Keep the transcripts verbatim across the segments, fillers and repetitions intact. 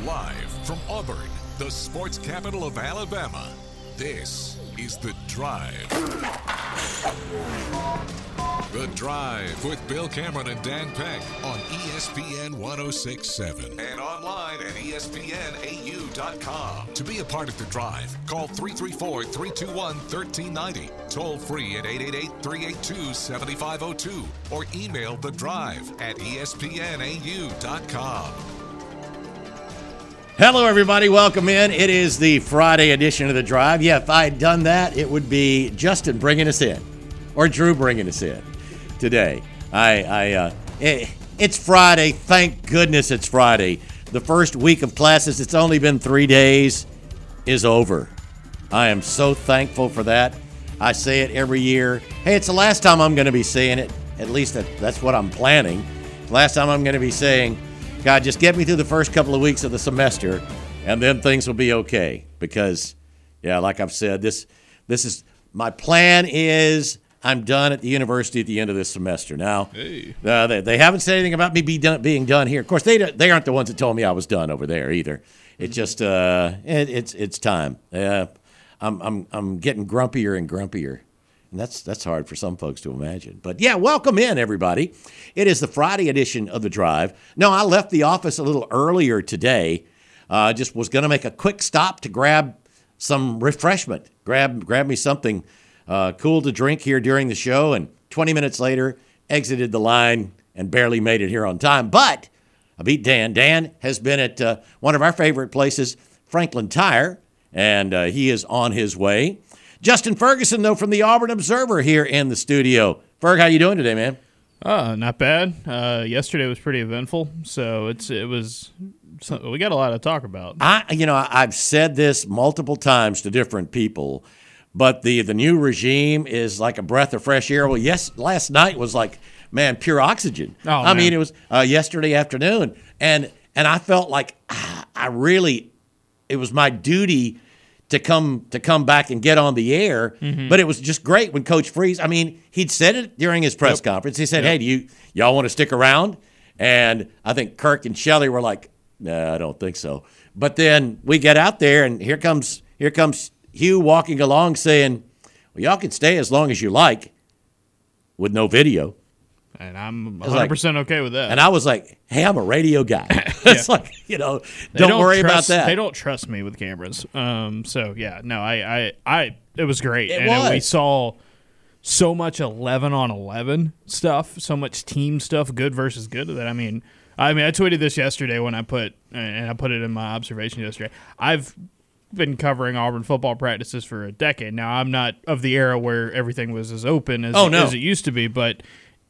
Live from Auburn, the sports capital of Alabama, this is The Drive. The Drive with Bill Cameron and Dan Peck on E S P N one oh six point seven and online at E S P N A U dot com. To be a part of The Drive, call three three four, three two one, one three nine zero, toll free at eight eight eight, three eight two, seven five zero two, or email The Drive at E S P N A U dot com. Hello, everybody. Welcome in. It is the Friday edition of The Drive. Yeah, if I had done that, it would be Justin bringing us in or Drew bringing us in today. I, I, uh, it, it's Friday. Thank goodness it's Friday. The first week of classes, it's only been three days, is over. I am so thankful for that. I say it every year. Hey, it's the last time I'm going to be saying it. At least that, that's what I'm planning. Last time I'm going to be saying, God, just get me through the first couple of weeks of the semester, and then things will be okay. Because, yeah, like I've said, this this is my plan is I'm done at the university at the end of this semester. Now, hey. uh, they, they haven't said anything about me be done, being done here. Of course, they they aren't the ones that told me I was done over there either. It's just uh, it, it's it's time. Uh, I'm I'm I'm getting grumpier and grumpier. And that's that's hard for some folks to imagine. But, yeah, welcome in, everybody. It is the Friday edition of The Drive. No, I left the office a little earlier today. I uh, just was going to make a quick stop to grab some refreshment, grab grab me something uh, cool to drink here during the show. And twenty minutes later, exited the line and barely made it here on time. But I beat Dan. Dan has been at uh, one of our favorite places, Franklin Tire, and uh, he is on his way. Justin Ferguson, though, from the Auburn Observer here in the studio. Ferg, how you doing today, man? Uh, not bad. Uh, yesterday was pretty eventful, so it's it was we got a lot to talk about. I, you know, I've said this multiple times to different people, but the the new regime is like a breath of fresh air. Well, yes, last night was like, man, pure oxygen. Oh, I man. mean, it was uh, yesterday afternoon, and and I felt like ah, I really, it was my duty to come to come back and get on the air. Mm-hmm. But it was just great when Coach Freeze, I mean, he'd said it during his press yep. conference. He said, yep. hey, do you y'all want to stick around? And I think Kirk and Shelley were like, no, nah, I don't think so. But then we get out there, and here comes here comes Hugh walking along saying, well, y'all can stay as long as you like with no video. And I'm one hundred percent like, okay with that. And I was like, hey, I'm a radio guy. It's yeah. like, you know, don't, don't worry trust, about that. They don't trust me with cameras. Um, so, yeah, no, I, I, I it was great. It and was. we saw so much eleven on eleven stuff, so much team stuff, good versus good, that, I mean, I mean, I tweeted this yesterday when I put, and I put it in my observation yesterday. I've been covering Auburn football practices for a decade. Now, I'm not of the era where everything was as open as, oh, no. as it used to be, but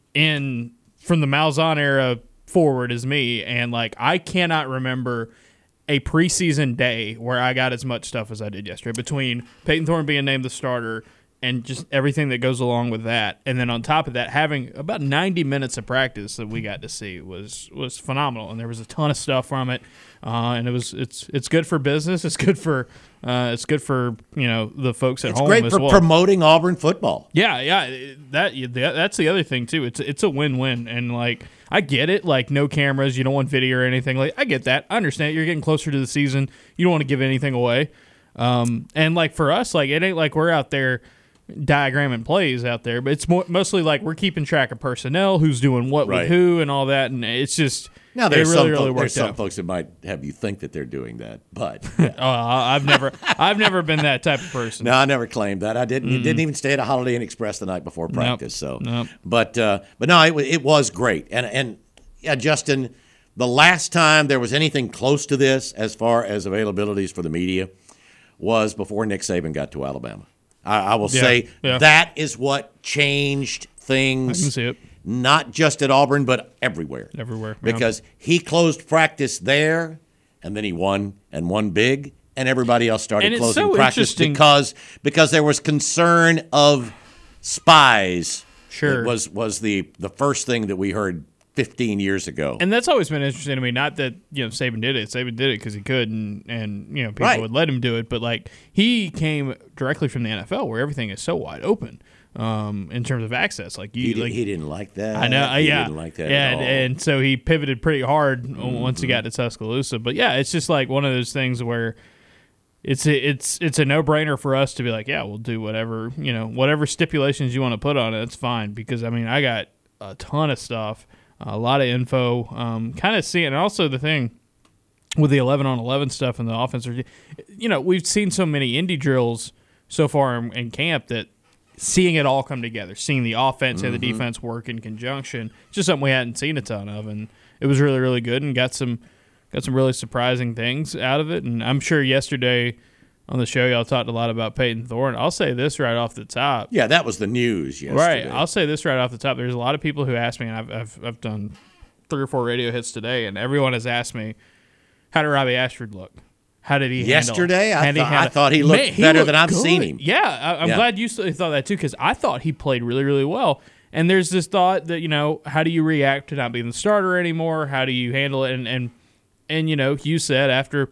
in from the Malzahn era forward is me, and like I cannot remember a preseason day where I got as much stuff as I did yesterday, between Peyton Thorne being named the starter and just everything that goes along with that. And then on top of that, having about ninety minutes of practice that we got to see was was phenomenal, and there was a ton of stuff from it. Uh, and it was it's it's good for business. It's good for uh, it's good for you know the folks at it's home. It's great as for well. promoting Auburn football. Yeah, yeah. That that's the other thing too. It's it's a win-win, and like I get it. Like no cameras, you don't want video or anything. Like I get that. I understand. You're getting closer to the season. You don't want to give anything away. Um, and like for us, like it ain't like we're out there diagramming plays out there, but it's more, mostly like we're keeping track of personnel, who's doing what right. with who, and all that. And it's just. Now there's, really, some, really there's some out. folks that might have you think that they're doing that, but yeah. oh, I've never, I've never been that type of person. No, I never claimed that. I didn't. Mm-hmm. Didn't even stay at a Holiday Inn Express the night before practice. Nope. So, nope. but uh, but no, it, it was great. And and yeah, Justin, the last time there was anything close to this as far as availabilities for the media was before Nick Saban got to Alabama. I, I will yeah. say yeah. that is what changed things. I can see it. Not just at Auburn, but everywhere. Everywhere. Yeah. Because he closed practice there, and then he won and won big, and everybody else started and closing so practice because because there was concern of spies. Sure. It was was the, the first thing that we heard fifteen years ago. And that's always been interesting to me. Not that, you know, Saban did it. Saban did it because he could, and, and you know, people right. would let him do it. But, like, he came directly from the N F L where everything is so wide open. um, in terms of access. Like you, He, did, like, he didn't like that. I know, uh, he yeah, didn't like that yeah, at and, all. and so he pivoted pretty hard mm-hmm. once he got to Tuscaloosa. But yeah, it's just like one of those things where it's a, it's it's a no brainer for us to be like, yeah, we'll do whatever you know, whatever stipulations you want to put on it. It's fine because I mean, I got a ton of stuff, a lot of info, um, kind of seeing, and also the thing with the eleven on eleven stuff and the offense, you know, we've seen so many indie drills so far in, in camp that. Seeing it all come together, seeing the offense mm-hmm. and the defense work in conjunction, it's just something we hadn't seen a ton of, and it was really, really good, and got some, got some really surprising things out of it. And I'm sure yesterday on the show y'all talked a lot about Peyton Thorne. I'll say this right off the top. Yeah, that was the news yesterday. Right, I'll say this right off the top. There's a lot of people who ask me, and I've I've, I've done three or four radio hits today, and everyone has asked me, how did Robbie Ashford look? How did he Yesterday, handle? I, thought, handle? I thought he looked Man, he better looked than I've good. seen him. Yeah, I, I'm yeah. glad you thought that too, because I thought he played really, really well. And there's this thought that, you know, how do you react to not being the starter anymore? How do you handle it? And, and, and you know, you said after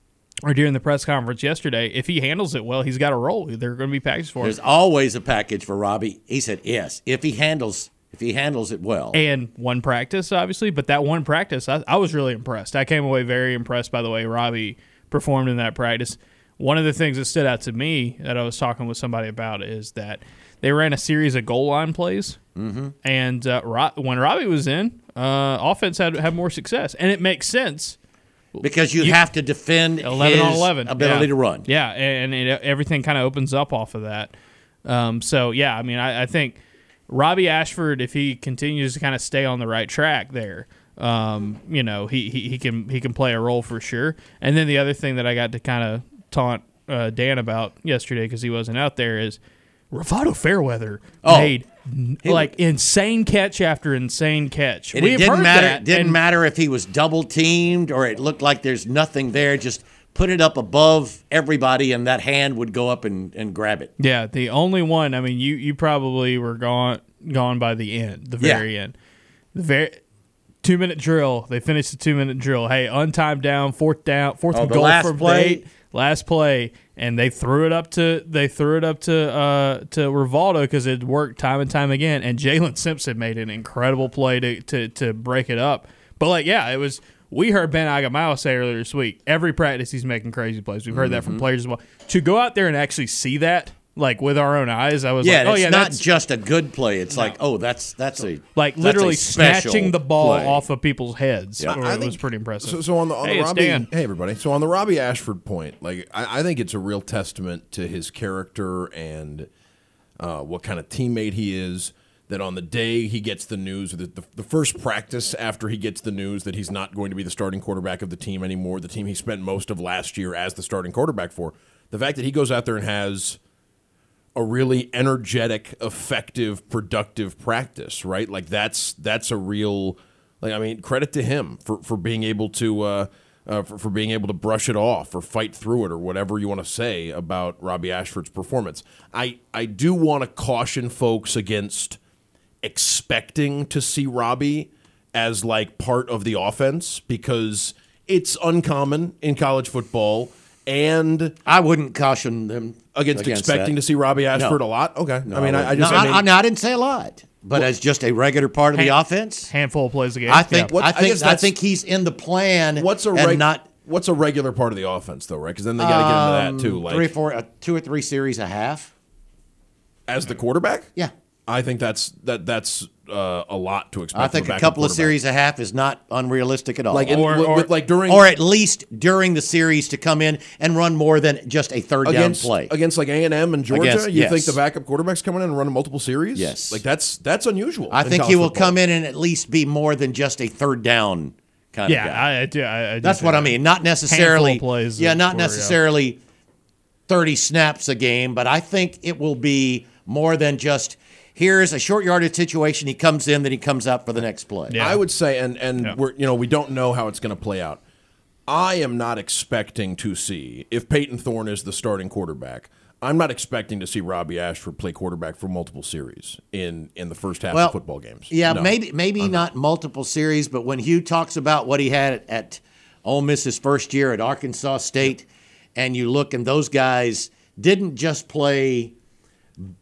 or during the press conference yesterday, if he handles it well, he's got a role. They're going to be packaged for him. There's always a package for Robbie. He said, yes, if he handles if he handles it well. And one practice, obviously, but that one practice, I, I was really impressed. I came away very impressed by the way Robbie performed in that practice. One of the things that stood out to me that I was talking with somebody about is that they ran a series of goal line plays, mm-hmm. and uh, Ro- when Robbie was in, uh, offense had had more success, and it makes sense because you, you have to defend eleven his on eleven ability yeah. to run. Yeah, and it, everything kind of opens up off of that. Um, so yeah, I mean, I, I think Robbie Ashford, if he continues to kind of stay on the right track there. Um, you know, he, he, he can he can play a role for sure. And then the other thing that I got to kind of taunt uh, Dan about yesterday because he wasn't out there is Rivaldo Fairweather oh, made like was, insane catch after insane catch. And it didn't matter. That, didn't and, matter if he was double teamed or it looked like there's nothing there. Just put it up above everybody, and that hand would go up and, and grab it. Yeah, the only one. I mean, you you probably were gone gone by the end, the very yeah. end, the very. Two minute drill. They finished the two minute drill. Hey, untimed down, fourth down, fourth oh, and goal last for play. eight. Last play, and they threw it up to they threw it up to uh, to Rivaldo because it worked time and time again. And Jalen Simpson made an incredible play to, to to break it up. But like, yeah, it was. We heard Ben Agamao say earlier this week. Every practice he's making crazy plays. We've heard mm-hmm. that from players as well. To go out there and actually see that. Like with our own eyes, I was yeah, like, "Oh it's yeah, not that's just a good play. It's no. like, oh, that's that's a like that's literally a special snatching the ball play. off of people's heads." Yeah. It think, was pretty impressive. So, so on the on hey, the Robbie, Dan. hey everybody. So on the Robbie Ashford point, like I, I think it's a real testament to his character and uh, what kind of teammate he is. That on the day he gets the news, the, the, the first practice after he gets the news that he's not going to be the starting quarterback of the team anymore, the team he spent most of last year as the starting quarterback for, the fact that he goes out there and has a really energetic, effective, productive practice, right? Like that's that's a real, like I mean, credit to him for, for being able to uh, uh, for, for being able to brush it off or fight through it or whatever you want to say about Robbie Ashford's performance. I I do want to caution folks against expecting to see Robbie as like part of the offense because it's uncommon in college football. And I wouldn't caution them against, against expecting that. to see Robbie Ashford no. a lot. Okay, no, I mean, I, I just no, I, mean, I, no, I didn't say a lot, but well, as just a regular part of hand, the offense, handful of plays a game. I think. Yeah. What, I think. I, I think he's in the plan. What's a reg- and not what's a regular part of the offense though, right? Because then they got to get um, into that too. Like three, four, uh, two or three series a half as the quarterback. Yeah, I think that's that that's uh, a lot to expect. I think a couple of series a half is not unrealistic at all. Like, in, or, or, with, like during, or at least during the series to come in and run more than just a third against, down play against like A and M and Georgia. Against, you yes. think the backup quarterback's coming in and running multiple series? Yes, like that's that's unusual. I think he will football. come in and at least be more than just a third down kind yeah, of guy. I, I do. I, I do That's what that. I mean. Not necessarily. Plays yeah, not for, necessarily yeah. thirty snaps a game, but I think it will be more than just. Here's a short yardage situation. He comes in, then he comes out for the next play. Yeah. I would say, and and yeah. we're you know we don't know how it's going to play out. I am not expecting to see if Peyton Thorne is the starting quarterback. I'm not expecting to see Robbie Ashford play quarterback for multiple series in, in the first half well, of football games. Yeah, no. maybe maybe I'm not multiple series, but when Hugh talks about what he had at, at Ole Miss his first year at Arkansas State, and you look and those guys didn't just play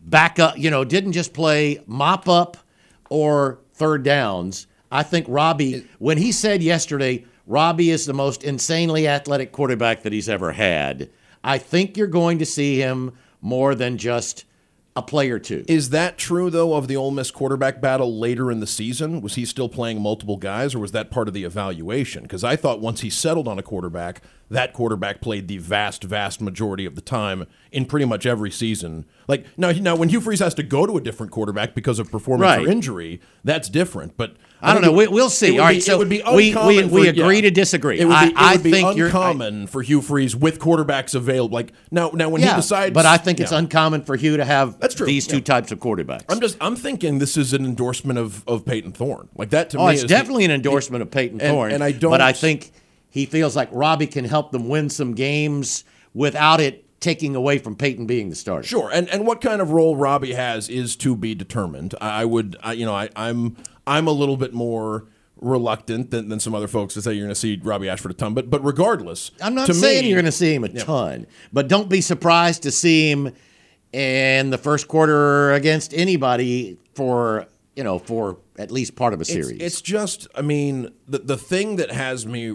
back up, you know, didn't just play mop up or third downs. I think Robbie, when he said yesterday, Robbie is the most insanely athletic quarterback that he's ever had, I think you're going to see him more than just a play or two. Is that true, though, of the Ole Miss quarterback battle later in the season? Was he still playing multiple guys, or was that part of the evaluation? Because I thought once he settled on a quarterback, that quarterback played the vast, vast majority of the time in pretty much every season. Like now, now when Hugh Freeze has to go to a different quarterback because of performance Right. or injury, that's different. But I don't know. We, we'll see. All right, be, so it would be we, we, uncommon we for- agree yeah. to disagree. It would be, I, it I would be think you're uncommon for Hugh Freeze with quarterbacks available. Like now, now when yeah, he decides, but I think it's yeah. uncommon for Hugh to have That's true. these two Yeah. types of quarterbacks. I'm just I'm thinking this is an endorsement of, of Peyton Thorne. Like that to oh, me it's is definitely an endorsement of Peyton and- Thorne. and I don't- But I think he feels like Robbie can help them win some games without it taking away from Peyton being the starter. Sure, and and what kind of role Robbie has is to be determined. I, I would, I, you know, I, I'm I'm a little bit more reluctant than, than some other folks to say you're going to see Robbie Ashford a ton. But but regardless, I'm not to saying me, you're going to see him a ton, but don't be surprised to see him in the first quarter against anybody for you know for at least part of a It's, series. it's just, I mean, the the thing that has me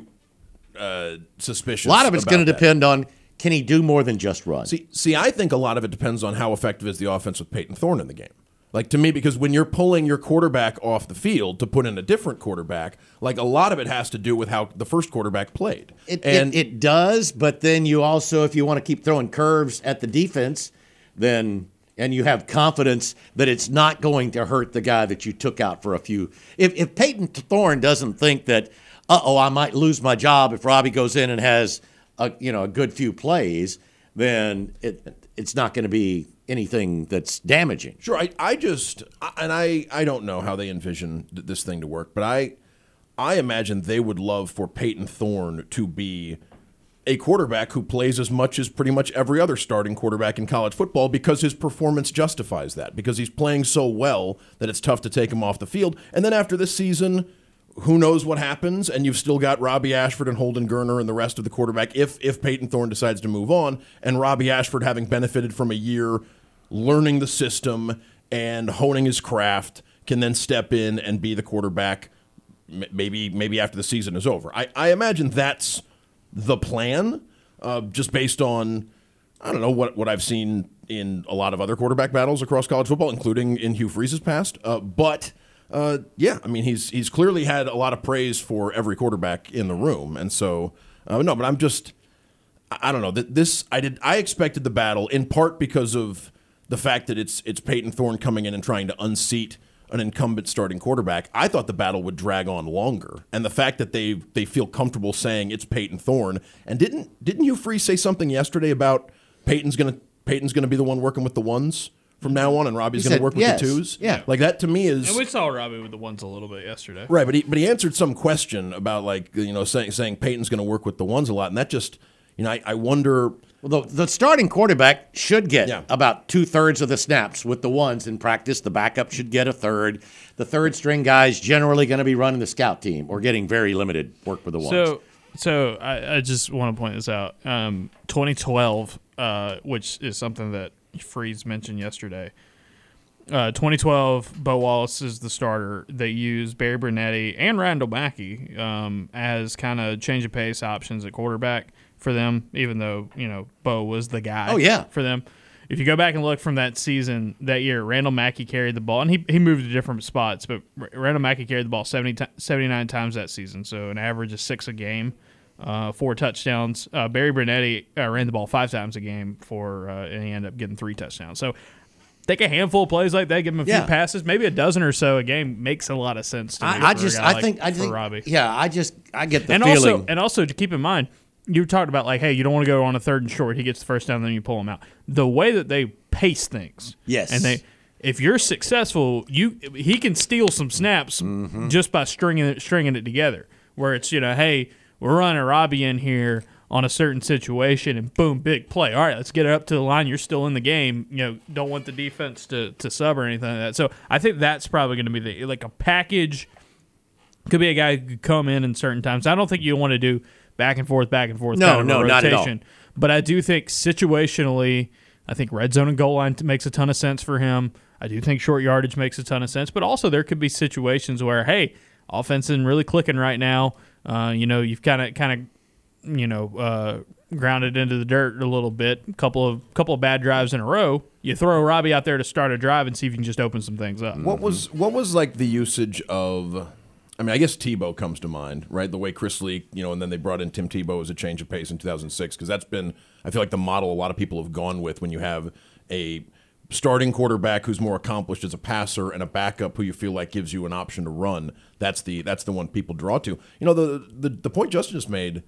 uh, suspicious. a lot of it's about going to that- depend on can he do more than just run. See, see, I think a lot of it depends on how effective is the offense with Peyton Thorne in the game. Like to me, because when you're pulling your quarterback off the field to put in a different quarterback, like a lot of it has to do with how the first quarterback played. It, and it, it does, but then you also, if you want to keep throwing curves at the defense, then and you have confidence that it's not going to hurt the guy that you took out for a few. If if Peyton Thorne doesn't think that, uh oh, I might lose my job if Robbie goes in and has a you know a good few plays, then it it's not going to be anything that's damaging. Sure, I, I just and I, I don't know how they envision th- this thing to work, but I I imagine they would love for Peyton Thorne to be a quarterback who plays as much as pretty much every other starting quarterback in college football because his performance justifies that, because he's playing so well that it's tough to take him off the field. And then after this season, who knows what happens, and you've still got Robbie Ashford and Holden Gerner and the rest of the quarterback if if Peyton Thorne decides to move on, and Robbie Ashford having benefited from a year learning the system and honing his craft can then step in and be the quarterback m- maybe maybe after the season is over. I, I imagine that's the plan, uh, just based on, I don't know, what, what I've seen in a lot of other quarterback battles across college football, including in Hugh Freeze's past. Uh, but, uh, yeah, I mean, he's he's clearly had a lot of praise for every quarterback in the room. And so, uh, no, but I'm just, I, I don't know. This, I did, I expected the battle in part because of the fact that it's it's Peyton Thorne coming in and trying to unseat an incumbent starting quarterback. I thought the battle would drag on longer, and the fact that they they feel comfortable saying it's Peyton Thorne, and didn't didn't Hugh Freeze say something yesterday about Peyton's gonna Peyton's gonna be the one working with the ones from now on, and Robbie's He gonna said work with yes. the twos? Yeah. Like that to me is And we saw Robbie with the ones a little bit yesterday. right. But he but he answered some question about like you know saying saying Peyton's gonna work with the ones a lot, and that just you know I, I wonder. Well, the, the starting quarterback should get Yeah. about two-thirds of the snaps with the ones in practice. The backup should get a third. The third-string guy is generally going to be running the scout team or getting very limited work with the ones. So, so I, I just want to point this out. Um, twenty twelve, uh, which is something that Freeze mentioned yesterday. Uh, twenty twelve, Bo Wallace is the starter. They use Barry Brunetti and Randall Mackey um, as kind of change of pace options at quarterback for them, even though, you know, Bo was the guy Oh, yeah. for them. If you go back and look from that season, that year, Randall Mackey carried the ball, and he, he moved to different spots, but R- Randall Mackey carried the ball seventy t- seventy-nine times that season, so an average of six a game, uh, four touchdowns. Uh, Barry Brunetti uh, ran the ball five times a game, for, uh, and he ended up getting three touchdowns. So take a handful of plays like that, give him a few Yeah. passes, maybe a dozen or so a game makes a lot of sense to me. I, I for a just, guy I like- think, I for think, Robbie. yeah, I just, I get the and feeling. also, and also to keep in mind, you talked about like, hey, you don't want to go on a third and short. He gets the first down, then you pull him out. The way that they pace things, Yes. and they, if you're successful, you he can steal some snaps Mm-hmm. just by stringing it, stringing it together. Where it's you know, hey, we're running Robbie in here on a certain situation, and boom, big play. All right, let's get it up to the line. You're still in the game. You know, don't want the defense to to sub or anything like that. So I think that's probably going to be the like a package. Could be a guy who could come in in certain times. I don't think you want to do back and forth, back and forth. No, kind of a no, not at all. rotation. But I do think situationally, I think red zone and goal line makes a ton of sense for him. I do think short yardage makes a ton of sense, but also there could be situations where, hey, offense isn't really clicking right now. Uh, you know, you've kind of, kind of, you know, uh, grounded into the dirt a little bit. A couple of, couple of bad drives in a row. You throw Robbie out there to start a drive and see if you can just open some things up. What was, what was like the usage of? I mean, I guess Tebow comes to mind, right? The way Chris Leak, you know, and then they brought in Tim Tebow as a change of pace in two thousand six, because that's been, I feel like, the model a lot of people have gone with when you have a starting quarterback who's more accomplished as a passer and a backup who you feel like gives you an option to run. That's the that's the one people draw to. You know, the the, the point Justin just made,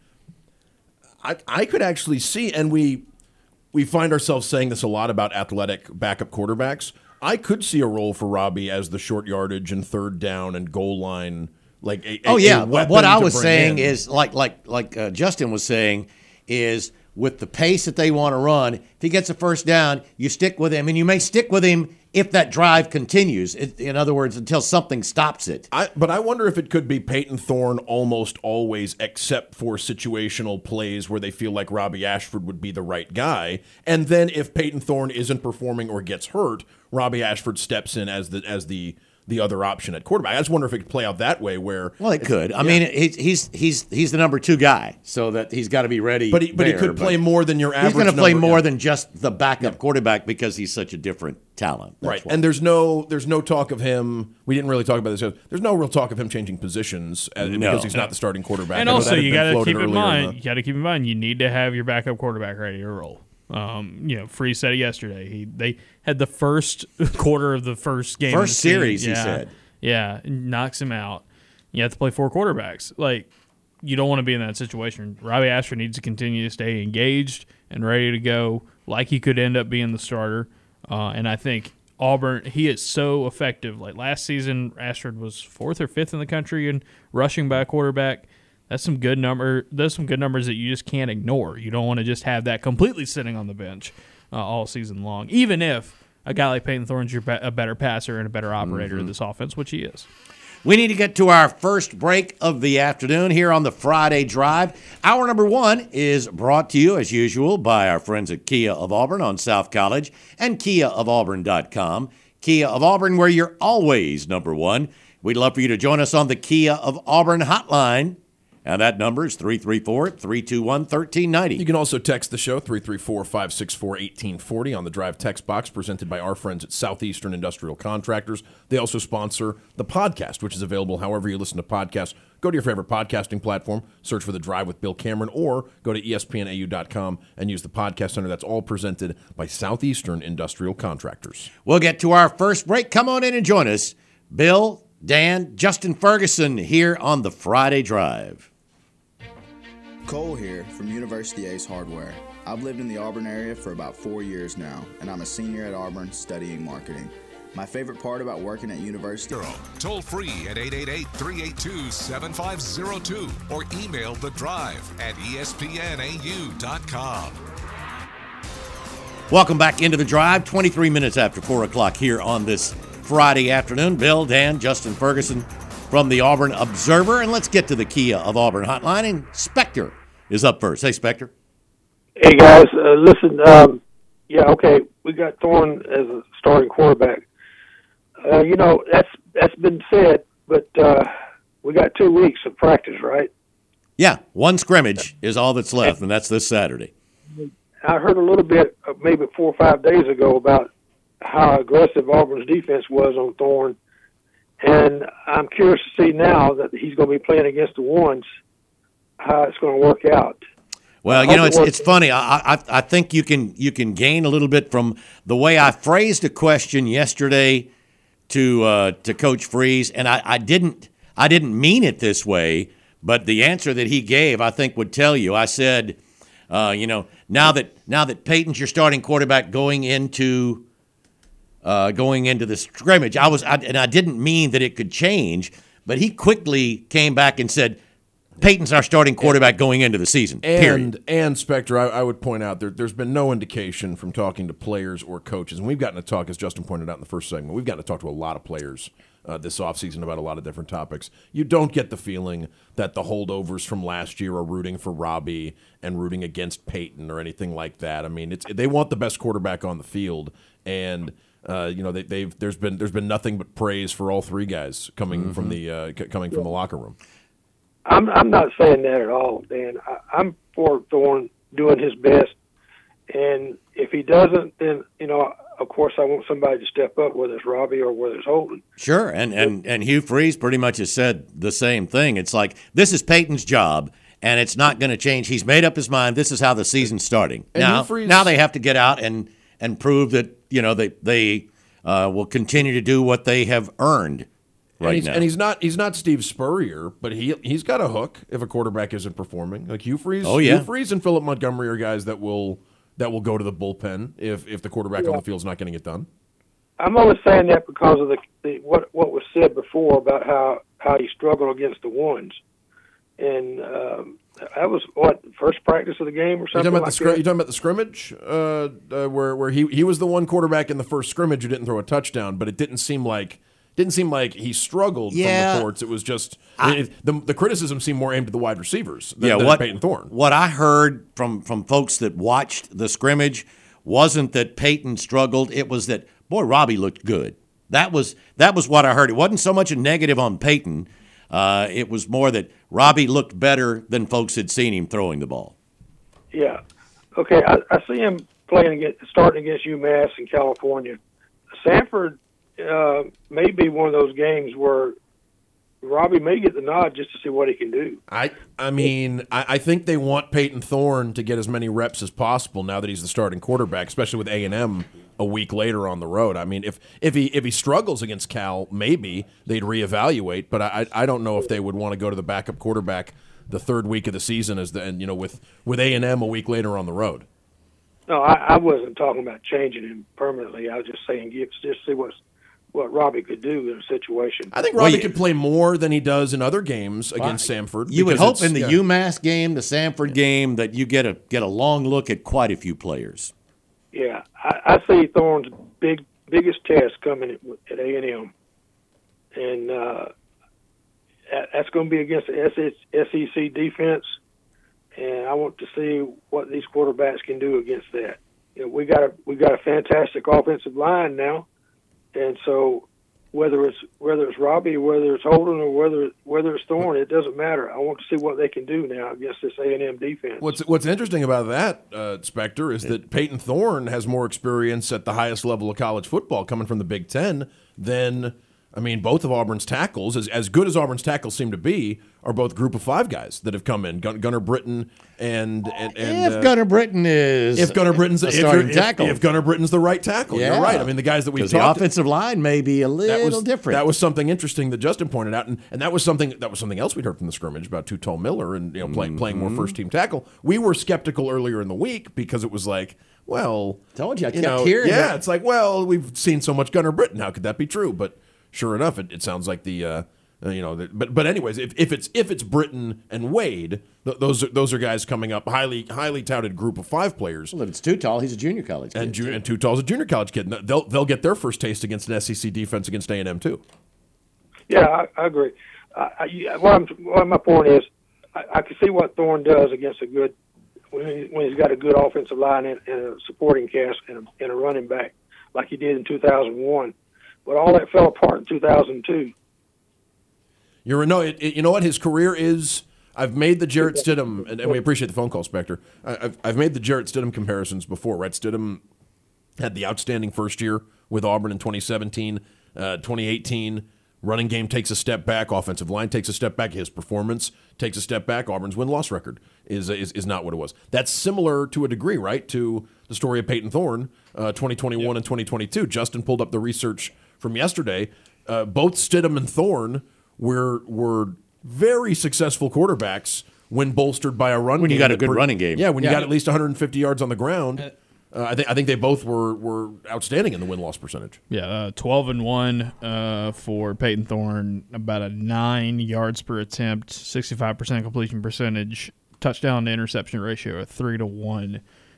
I I could actually see, and we we find ourselves saying this a lot about athletic backup quarterbacks. I could see a role for Robbie as the short yardage and third down and goal line. Like a, oh a, yeah, a weapon what I to was bring saying in. is like like like uh, Justin was saying is with the pace that they want to run, if he gets a first down, you stick with him, and you may stick with him if that drive continues. It, in other words, until something stops it. I, but I wonder if it could be Peyton Thorne almost always, except for situational plays where they feel like Robbie Ashford would be the right guy. And then if Peyton Thorne isn't performing or gets hurt, Robbie Ashford steps in as the as the the other option at quarterback. I just wonder if it could play out that way. Where well, it could. I yeah. mean, he's he's he's he's the number two guy, so that he's got to be ready. But he, but there, he could play more than your average. He's going to play number, more yeah. than just the backup yeah. quarterback because he's such a different talent. That's right. why. And there's no there's no talk of him. We didn't really talk about this. There's no real talk of him changing positions as, no. because he's not the starting quarterback. And also, you got to keep in mind, in you got to keep in mind, you need to have your backup quarterback ready to roll. Um, you know, Freeze said it yesterday. He they had the first quarter of the first game, first of the series. Team. He yeah. said. Yeah, knocks him out. You have to play four quarterbacks. Like, you don't want to be in that situation. Robbie Ashford needs to continue to stay engaged and ready to go, like he could end up being the starter. Uh, and I think Auburn, he is so effective. Like last season, Ashford was fourth or fifth in the country in rushing by a quarterback. That's some good number. Those some good numbers that you just can't ignore. You don't want to just have that completely sitting on the bench uh, all season long, even if a guy like Peyton Thorne's your be- a better passer and a better operator mm-hmm. of this offense, which he is. We need to get to our first break of the afternoon here on the Friday Drive. Hour number one is brought to you, as usual, by our friends at Kia of Auburn on South College and kia of auburn dot com. Kia of Auburn, where you're always number one. We'd love for you to join us on the Kia of Auburn hotline. And that number is three three four, three two one, one three nine zero. You can also text the show, three three four, five six four, one eight four zero on the Drive text box, presented by our friends at Southeastern Industrial Contractors. They also sponsor the podcast, which is available however you listen to podcasts. Go to your favorite podcasting platform, search for The Drive with Bill Cameron, or go to E S P N A U dot com and use the podcast center. That's all presented by Southeastern Industrial Contractors. We'll get to our first break. Come on in and join us. Bill, Dan, Justin Ferguson here on the Friday Drive. Cole here from University Ace Hardware. I've lived in the Auburn area for about four years now, and I'm a senior at Auburn studying marketing. My favorite part about working at University... Toll free at eight eight eight, three eight two, seven five zero two or email The Drive at E S P N A U dot com. Welcome back into The Drive, twenty-three minutes after four o'clock here on this Friday afternoon. Bill, Dan, Justin Ferguson from the Auburn Observer, and let's get to the Kia of Auburn hotline, and Spectre is up first. Hey, Spectre. Hey, guys. Uh, listen, um, yeah, okay, we got Thorne as a starting quarterback. Uh, you know, that's that's been said, but uh, we got two weeks of practice, right? Yeah, one scrimmage is all that's left, and that's this Saturday. I heard a little bit, uh, maybe four or five days ago, about how aggressive Auburn's defense was on Thorne. And I'm curious to see now that he's going to be playing against the ones, how it's going to work out. Well, you know, it's it's funny. I, I I think you can you can gain a little bit from the way I phrased a question yesterday to uh, to Coach Freeze, and I, I didn't I didn't mean it this way, but the answer that he gave, I think, would tell you. I said, uh, you know, now that now that Peyton's your starting quarterback going into. Uh, going into the scrimmage, I was, I, and I didn't mean that it could change, but he quickly came back and said, "Peyton's our starting quarterback going into the season." And period. and Spectre, I, I would point out there, there's been no indication from talking to players or coaches, and we've gotten to talk, as Justin pointed out in the first segment, we've gotten to talk to a lot of players uh, this offseason about a lot of different topics. You don't get the feeling that the holdovers from last year are rooting for Robbie and rooting against Peyton or anything like that. I mean, it's they want the best quarterback on the field, and uh, you know they, they've there's been there's been nothing but praise for all three guys coming mm-hmm. from the uh, c- coming from the locker room. I'm I'm not saying that at all, Dan. I, I'm for Thorne doing his best, and if he doesn't, then you know, of course, I want somebody to step up, whether it's Robbie or whether it's Holden. Sure, and and and Hugh Freeze pretty much has said the same thing. It's like this is Peyton's job, and it's not going to change. He's made up his mind. This is how the season's starting. And now, Freeze, now they have to get out and and prove that you know they they uh, will continue to do what they have earned. Right and, he's, now. and he's not he's not Steve Spurrier, but he he's got a hook if a quarterback isn't performing. Like Hugh Freeze, oh, yeah. Hugh Freeze and Philip Montgomery are guys that will that will go to the bullpen if, if the quarterback yeah. on the field is not getting it done. I'm only saying that because of the, the what what was said before about how, how he struggled against the ones, and um, that was what first practice of the game or something. You're talking about, like the, scr- that? you're talking about the scrimmage, uh, uh, where where he he was the one quarterback in the first scrimmage who didn't throw a touchdown, but it didn't seem like. Didn't seem like he struggled yeah. from reports. It was just I, it, the the criticism seemed more aimed at the wide receivers than, yeah, than what, Peyton Thorne. What I heard from, from folks that watched the scrimmage wasn't that Peyton struggled. It was that, boy, Robbie looked good. That was that was what I heard. It wasn't so much a negative on Peyton. Uh, it was more that Robbie looked better than folks had seen him throwing the ball. Yeah. Okay, I, I see him playing against, starting against UMass in California. Sanford uh, may be one of those games where Robbie may get the nod just to see what he can do. I I mean, I, I think they want Peyton Thorne to get as many reps as possible now that he's the starting quarterback, especially with A and M a week later on the road. I mean, if if he if he struggles against Cal, maybe they'd reevaluate, but I I don't know if they would want to go to the backup quarterback the third week of the season as the and you know with with A and M a week later on the road. No, I, I wasn't talking about changing him permanently. I was just saying just just see what's what Robbie could do in a situation. I think Robbie well, you, could play more than he does in other games against well, Samford. You would hope in the yeah. UMass game, the Samford game, that you get a get a long look at quite a few players. Yeah, I, I see Thorne's big biggest test coming at A and M, and uh, that's going to be against the S E C defense. And I want to see what these quarterbacks can do against that. You know, we got a we got a fantastic offensive line now. And so, whether it's whether it's Robbie, whether it's Holden, or whether whether it's Thorne, it doesn't matter. I want to see what they can do now against this A and M defense. What's What's interesting about that, uh, Spectre, is that Peyton Thorne has more experience at the highest level of college football, coming from the Big Ten, than I mean, both of Auburn's tackles, as as good as Auburn's tackles seem to be, are both Group of Five guys that have come in. Gun, Gunnar Britton and and, and if uh, Gunnar Britton is if Gunnar Britton's a if starting if, tackle, if Gunnar Britton's the right tackle, yeah. you're right. I mean, the guys that we've the talked, offensive line may be a little that was, different. That was something interesting that Justin pointed out, and, and that was something that was something else we'd heard from the scrimmage about Tutal Miller and you know playing mm-hmm. playing more first team tackle. We were skeptical earlier in the week because it was like, well, told you I you kept know, hearing yeah, that. it's like, well, we've seen so much Gunnar Britton. How could that be true? But sure enough, it, it sounds like the. Uh, Uh, you know, but but anyways, if, if it's if it's Britton and Wade, th- those are, those are guys coming up, highly highly touted Group of Five players. Well, if it's Tutal, he's a junior college kid. And, ju- and Tutal's a junior college kid. They'll they'll get their first taste against an S E C defense against A and M too. Yeah, I, I agree. I, I, what, I'm, what my point is, I, I can see what Thorne does against a good when, he, when he's got a good offensive line and, and a supporting cast and a, and a running back like he did in two thousand one. But all that fell apart in two thousand two. You're no, it, it, you know what his career is. I've made the Jarrett Stidham, and, and we appreciate the phone call, Spectre. I, I've I've made the Jarrett Stidham comparisons before. Right, Stidham had the outstanding first year with Auburn in twenty seventeen, uh, twenty eighteen. Running game takes a step back. Offensive line takes a step back. His performance takes a step back. Auburn's win-loss record is, is is not what it was. That's similar to a degree, right, to the story of Peyton Thorne, uh, twenty twenty-one yep. and twenty twenty-two. Justin pulled up the research from yesterday. Uh, both Stidham and Thorne were were very successful quarterbacks when bolstered by a run game. When you got a good per, running game. Yeah, when you yeah. got at least one hundred fifty yards on the ground. Uh, Uh, I think I think they both were, were outstanding in the win loss percentage. Yeah, uh, twelve and one uh, for Peyton Thorne, about a nine yards per attempt, sixty five percent completion percentage, touchdown to interception ratio of three to one.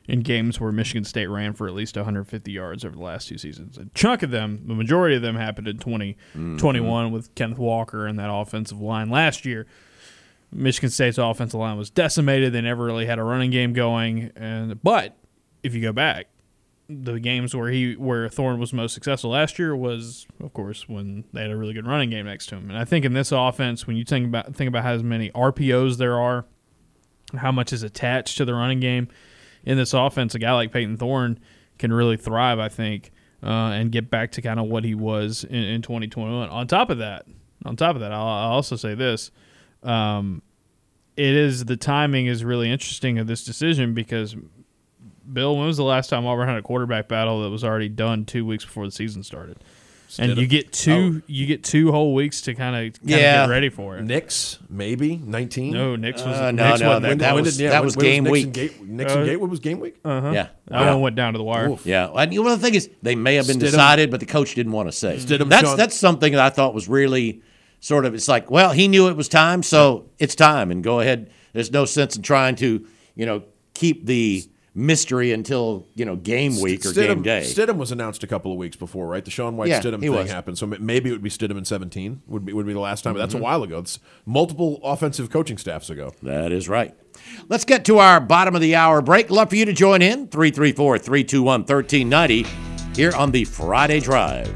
in games where Michigan State ran for at least one hundred fifty yards over the last two seasons. A chunk of them, the majority of them, happened in twenty twenty-one mm-hmm. with Kenneth Walker and that offensive line. Last year, Michigan State's offensive line was decimated. They never really had a running game going. And but if you go back, the games where he where Thorne was most successful last year was, of course, when they had a really good running game next to him. And I think in this offense, when you think about think about how many R P Os there are, how much is attached to the running game in this offense, a guy like Peyton Thorne can really thrive, I think, uh, and get back to kind of what he was in, in twenty twenty-one. On top of that, on top of that, I'll, I'll also say this. Um, it is the timing is really interesting of this decision because Bill, when was the last time Auburn had a quarterback battle that was already done two weeks before the season started? Instead and you of, get two, oh. you get two whole weeks to kind of Yeah. get ready for it. Knicks, maybe nineteen. No, Nick's was Uh, no, Nick's no, wasn't- that- When, that when was- did, yeah, that when- was when game Nixon week. Gate, Nixon Uh, Gatewood was game week. Uh-huh. Yeah. That Wow. one went down to the wire. Oof. Yeah, and you know, the thing is, they may have been Stidham- decided, but the coach didn't want to say. Stidham, that's Sean- that's something that I thought was really sort of. It's like, well, he knew it was time, so it's time, and go ahead. There's no sense in trying to, you know, keep the mystery until you know game week or Stidham, game day. Stidham was announced a couple of weeks before, right? The Sean White Yeah, Stidham he thing was. happened, so m- maybe it would be Stidham in seventeen. Would be would be the last time. But that's Mm-hmm. a while ago. It's multiple offensive coaching staffs ago. That is right. Let's get to our bottom of the hour break. Love for you to join in. three three four, three two one, one three nine zero here on the Friday Drive.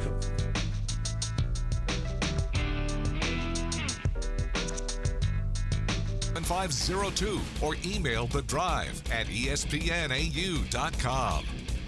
five oh two or email the drive at E S P N A U dot com.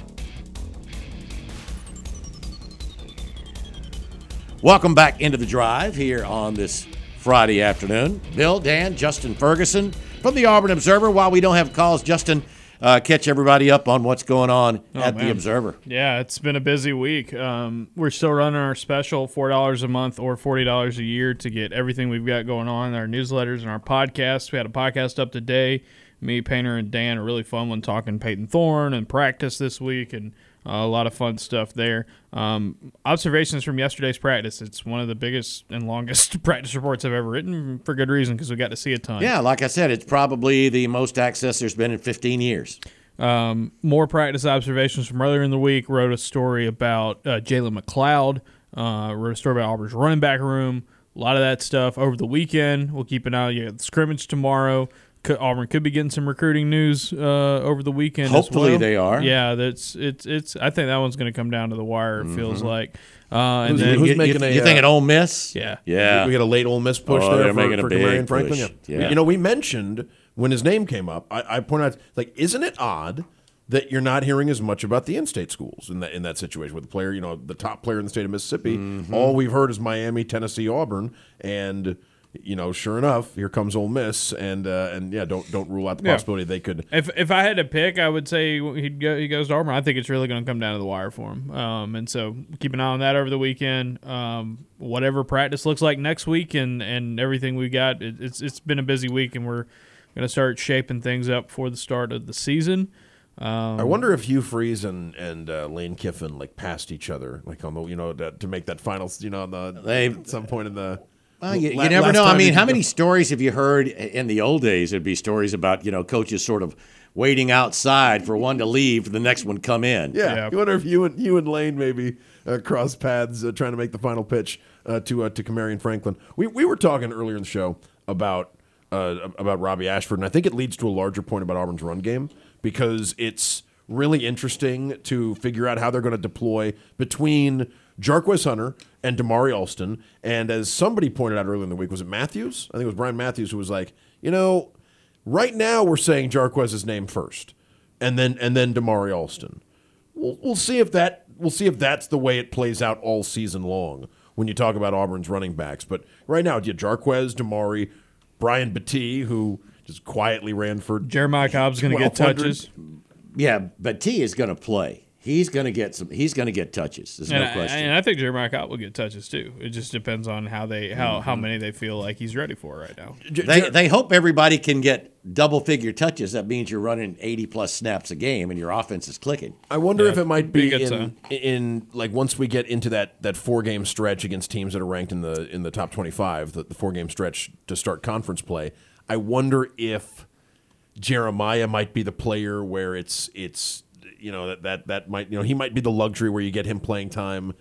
Welcome back into the drive here on this Friday afternoon. Bill, Dan, Justin Ferguson from the Auburn Observer. While we don't have calls, Justin, uh, catch everybody up on what's going on Oh, at man. the Observer. Yeah, it's been a busy week. Um, we're still running our special four dollars a month or forty dollars a year to get everything we've got going on, our newsletters and our podcasts. We had a podcast up today. Me, Painter, and Dan, a really fun one talking Peyton Thorne and practice this week, and uh, a lot of fun stuff there. Um, observations from yesterday's practice. It's one of the biggest and longest practice reports I've ever written, for good reason, because we got to see a ton. Yeah, like I said, it's probably the most access there's been in fifteen years. Um, more practice observations from earlier in the week. Wrote a story about uh, Jalen McLeod. Uh, wrote a story about Auburn's running back room. A lot of that stuff over the weekend. We'll keep an eye on yeah, the scrimmage tomorrow. Could, Auburn could be getting some recruiting news uh, over the weekend. Hopefully as well. they are. Yeah, that's it's it's. I think that one's going to come down to the wire. It feels Mm-hmm. like. Uh, and Who's- then who's You, making you, a, you uh, think at Ole Miss? Yeah. Yeah. We got a late Ole Miss push Oh, there they're for, making a for big Kamarion Franklin. push. Yeah. Yeah. You know, we mentioned when his name came up, I, I pointed out, like, isn't it odd that you're not hearing as much about the in-state schools in that in that situation with the player, you know, the top player in the state of Mississippi? Mm-hmm. All we've heard is Miami, Tennessee, Auburn, and you know, sure enough, here comes Ole Miss, and uh, and yeah, don't don't rule out the Yeah. possibility they could. If if I had to pick, I would say he'd go. He goes to Auburn. I think it's really going to come down to the wire for him. Um, and so keep an eye on that over the weekend. Um, whatever practice looks like next week, and, and everything we got, it, it's it's been a busy week, and we're going to start shaping things up for the start of the season. Um, I wonder if Hugh Freeze and and uh, Lane Kiffin like passed each other, like on the you know to, to make that final, you know, on the They- at some point in the. Well, you, la- you never last know. I time mean, you how could many go- stories have you heard in the old days? There'd be stories about, you know, coaches sort of waiting outside for one to leave, for the next one come in. Yeah, Yeah. you wonder if you and you and Lane maybe uh, cross paths uh, trying to make the final pitch uh, to uh, to Kamarion Franklin. We we were talking earlier in the show about uh, about Robbie Ashford, and I think it leads to a larger point about Auburn's run game because it's really interesting to figure out how they're going to deploy between Jarquez Hunter and Damari Alston. And as somebody pointed out earlier in the week, was it Matthews? I think it was Brian Matthews who was like, you know, right now we're saying Jarquez's name first, and then and then Damari Alston. We'll, we'll see if that we'll see if that's the way it plays out all season long when you talk about Auburn's running backs. But right now, yeah, Jarquez, Damari, Brian Battie, who just quietly ran for Jeremiah Cobb's going to get twelve hundred. touches. Yeah, but T is going to play. He's going to get some. He's going to get touches. There's And, no I, question. and I think Jeremiah Cobb will get touches too. It just depends on how they how, how many they feel like he's ready for right now. They they hope everybody can get double figure touches. That means you're running eighty plus snaps a game and your offense is clicking. I wonder Yeah, if it might be be a good in, sign. in like once we get into that, that four game stretch against teams that are ranked in the in the top twenty five, the, the four game stretch to start conference play. I wonder if Jeremiah might be the player where it's it's you know that that that might you know he might be the luxury where you get him playing time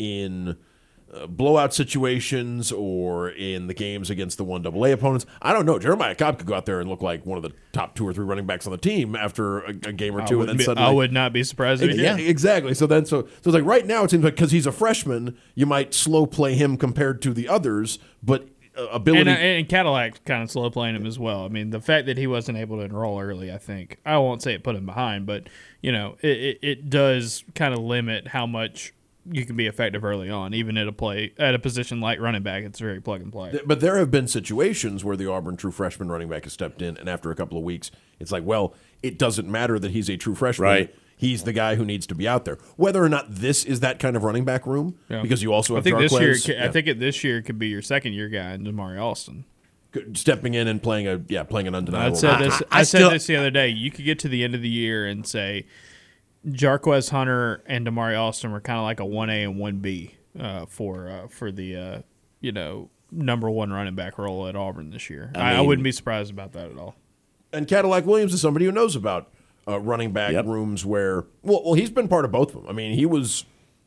in uh, blowout situations or in the games against the one double A opponents. I don't know. Jeremiah Cobb could go out there and look like one of the top two or three running backs on the team after a, a game or two, and then be, suddenly I would not be surprised if he yeah, did. exactly. So then, so so it's like right now it seems like because he's a freshman, you might slow play him compared to the others, but uh, ability. And, uh, and Cadillac kind of slow playing him as well. I mean, the fact that he wasn't able to enroll early, I think I won't say it put him behind, but you know, it, it, it does kind of limit how much you can be effective early on, even at a play at a position like running back. It's very plug and play. But there have been situations where the Auburn true freshman running back has stepped in, and after a couple of weeks, it's like, well, it doesn't matter that he's a true freshman. Right. He's the guy who needs to be out there. Whether or not this is that kind of running back room, Yeah. because you also have I think Jarquez, this year. yeah, I think it, this year could be your second year guy in Damari Alston. stepping in and playing a yeah playing an undeniable. I said role. this. I- I I, said still- this the other day. You could get to the end of the year and say Jarquez Hunter and Damari Alston were kind of like a one A and one B uh, for uh, for the uh, you know number one running back role at Auburn this year. I, I, mean- wouldn't be surprised about that at all. And Cadillac Williams is somebody who knows about uh, running back Yep. rooms where, well, well, he's been part of both of them. I mean, he was,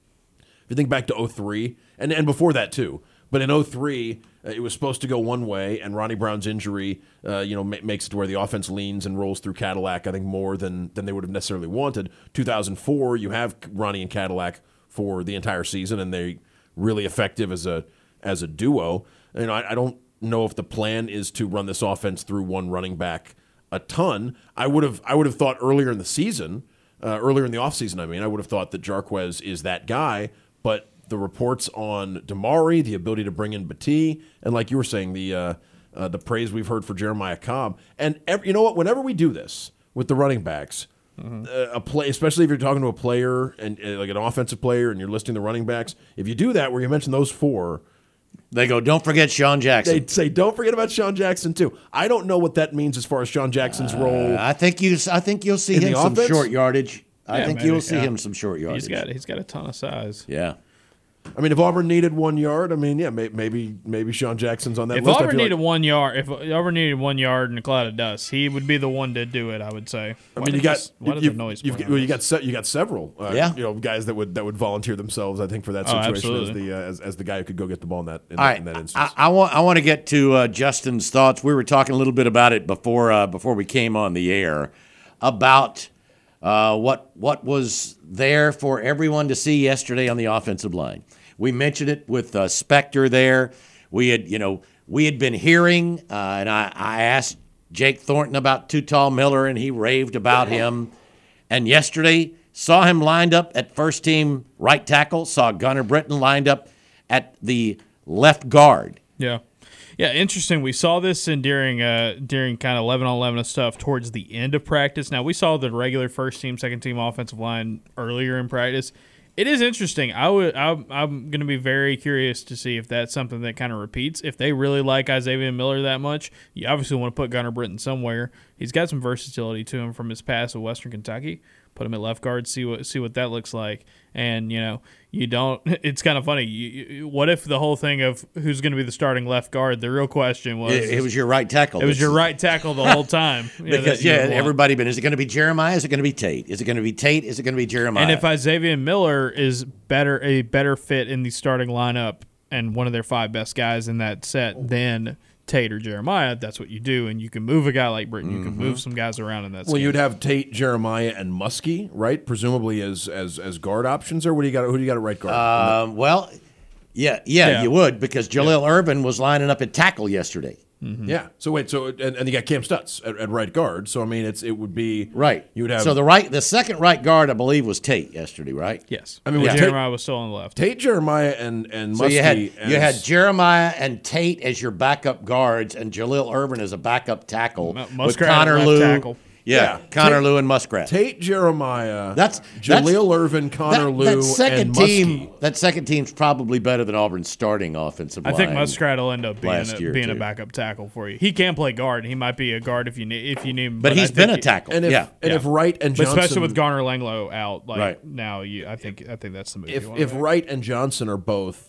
if you think back to oh three, and, and before that too, but in oh three, uh, it was supposed to go one way, and Ronnie Brown's injury, uh, you know, ma- makes it to where the offense leans and rolls through Cadillac, I think, more than, than they would have necessarily wanted. two thousand four, you have Ronnie and Cadillac for the entire season, and they're really effective as a as a duo. You know, I, I don't know if the plan is to run this offense through one running back a ton. I would have I would have thought earlier in the season, uh, earlier in the offseason, I mean, I would have thought that Jarquez is that guy, but the reports on Damari, the ability to bring in Battie, and like you were saying, the uh, uh, the praise we've heard for Jeremiah Cobb, and every, you know what? Whenever we do this with the running backs, mm-hmm. uh, a play, especially if you're talking to a player and uh, like an offensive player, and you're listing the running backs, if you do that where you mention those four. They go, don't forget Sean Jackson. They say, don't forget about Sean Jackson too. I don't know what that means as far as Sean Jackson's role. Uh, I think you. I think you'll see In him the some offense? short yardage. I Yeah, think maybe, you'll see yeah. him some short yardage. He's got he's got a ton of size. Yeah. I mean, if Auburn needed one yard, I mean, yeah, may, maybe maybe Sean Jackson's on that If list. I Auburn feel needed like, one yard, if Auburn needed one yard in a cloud of dust, he would be the one to do it. I would say. I Why mean, you did got this- why did you, the noise you've, play well, on you this? got se- you got several, uh, Yeah. you know, guys that would that would volunteer themselves. I think for that Oh, situation as absolutely. the uh, as, as the guy who could go get the ball in that in, All that, right, in that I, instance. I want I want to get to uh, Justin's thoughts. We were talking a little bit about it before uh, before we came on the air about uh, what what was there for everyone to see yesterday on the offensive line. We mentioned it with uh, Spector there. We had you know we had been hearing, uh, and I, I asked Jake Thornton about Too Tall Miller, and he raved about him. And yesterday saw him lined up at first team right tackle. Saw Gunnar Britton lined up at the left guard. Yeah, yeah. Interesting. We saw this in during uh during kind of eleven on eleven stuff towards the end of practice. Now we saw the regular first team, second team offensive line earlier in practice. It is interesting. I would. I'm, I'm going to be very curious to see if that's something that kind of repeats. If they really like Isaiah Miller that much, you obviously want to put Gunnar Britton somewhere. He's got some versatility to him from his past at Western Kentucky. Put him at left guard, see what see what that looks like. And you know, you don't. It's kind of funny. You, you, what if the whole thing of who's going to be the starting left guard? The real question was It, it was your right tackle. it was your right tackle the whole time. Yeah, Because that you yeah, would want. everybody been. Is it going to be Jeremiah? Is it going to be Tate? Is it going to be Tate? Is it going to be Jeremiah? And if Isaiah Miller is better, a better fit in the starting lineup and one of their five best guys in that set than Tate or Jeremiah, that's what you do. And you can move a guy like Britton. You can move some guys around in that well, scheme. you'd have Tate, Jeremiah, and Muskie, right? Presumably as as as guard options, or what do you got? Who do you got at right guard? um, well, yeah, yeah, Yeah. you would because Jaleel Urban was lining up at tackle yesterday. Yeah. So wait. So and, and you got Cam Stutz at, at right guard. So I mean, it's it would be Right. You would have so the right, the second right guard, I believe, was Tate yesterday, right? yes. I mean, Yeah. with Jeremiah was still on the left. Tate, Jeremiah, and and So Muskie. you had as, you had Jeremiah and Tate as your backup guards, and Jaleel Urban as a backup tackle Mu- with Muskrat at Connor left Lew. tackle. Yeah, Yeah. Connor Tate- Lew and Muskrat. Tate, Jeremiah. That's- Jaleel that's- Irvin, Connor that, Lew, that second and team, Muskie. that second team's probably better than Auburn's starting offensive I line. think Muskrat will end up being last a, year, being a too. backup tackle for you. He can play guard. He might be a guard if you need if you need him. but I he's think been a he- tackle. And if yeah, and Yeah. if Wright and But Johnson, especially with Garner Langlow out, like Right. now, you I think I think that's the move. if you wanna if make. Wright and Johnson are both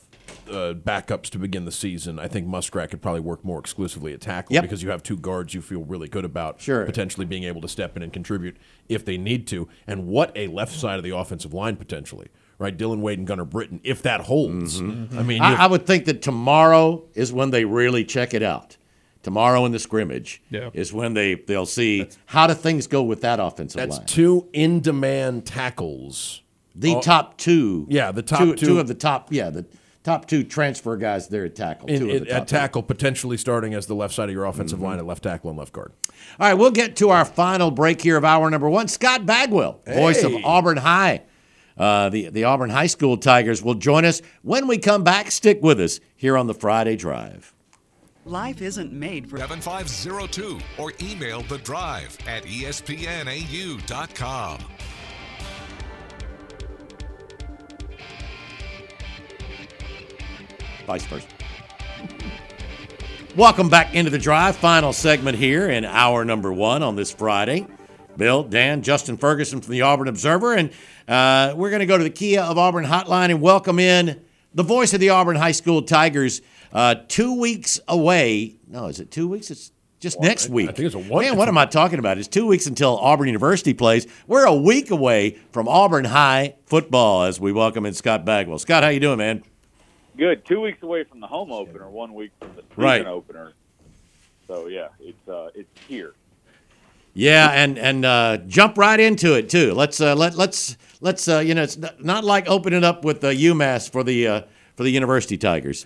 uh, backups to begin the season, I think Muskrat could probably work more exclusively at tackle Yep. because you have two guards you feel really good about Sure. potentially being able to step in and contribute if they need to. And what a left side of the offensive line potentially, right? Dylan Wade and Gunnar Britton, if that holds. Mm-hmm. I mean, I, you- I would think that tomorrow is when they really check it out. Tomorrow in the scrimmage Yeah. is when they, they'll see how do things go with that offensive that's line. two in-demand tackles. The Oh, top two. yeah, the top two, two- two of the top, yeah, the top two transfer guys there at tackle. In, two of in- the top at tackle, potentially starting as the left side of your offensive line at left tackle and left guard. All right, we'll get to our final break here of hour number one. Scott Bagwell, voice of Hey. Auburn High. Uh, the, the Auburn High School Tigers will join us when we come back. Stick with us here on the Friday Drive. Life isn't made for seven five zero two or email the drive at E S P N A U dot com. Vice versa. Welcome back into the drive. Final segment here in hour number one on this Friday. Bill, Dan, Justin Ferguson from the Auburn Observer, and uh, we're going to go to the Kia of Auburn hotline and welcome in the voice of the Auburn High School Tigers. Uh, two weeks away. No, is it two weeks? It's just Well, next I- week. I think it's a one- Man, what am I talking about? It's two weeks until Auburn University plays. We're a week away from Auburn High football as we welcome in Scott Bagwell. Scott, how you doing, man? Good. Two weeks away from the home opener, one week from the season Right. opener. So yeah, it's uh, it's here. Yeah, and and uh, jump right into it too. Let's uh, let let's let's uh, you know it's not, not like opening up with uh, UMass for the uh, for the University Tigers.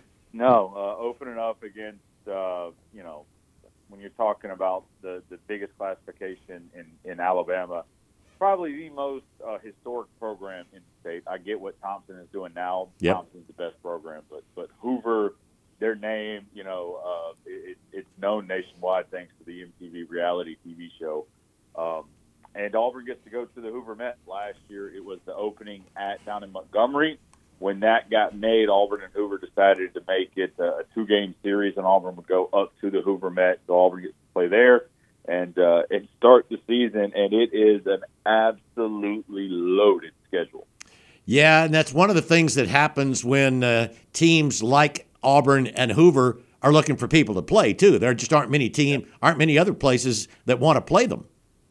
No, uh, opening up against uh, you know when you're talking about the, the biggest classification in, in Alabama, probably the most uh, historic program in the state. I get what Thompson is doing now. Yep. Thompson's the best program, but but Hoover, their name, you know, uh, it, it's known nationwide thanks to the M T V reality T V show. Um, and Auburn gets to go to the Hoover Met. Last year, it was the opening at down in Montgomery. When that got made, Auburn and Hoover decided to make it a two-game series, and Auburn would go up to the Hoover Met. So Auburn gets to play there and uh, and start the season, and it is an absolutely loaded schedule. Yeah, and that's one of the things that happens when uh, teams like Auburn and Hoover are looking for people to play too. There just aren't many team aren't many other places that want to play them.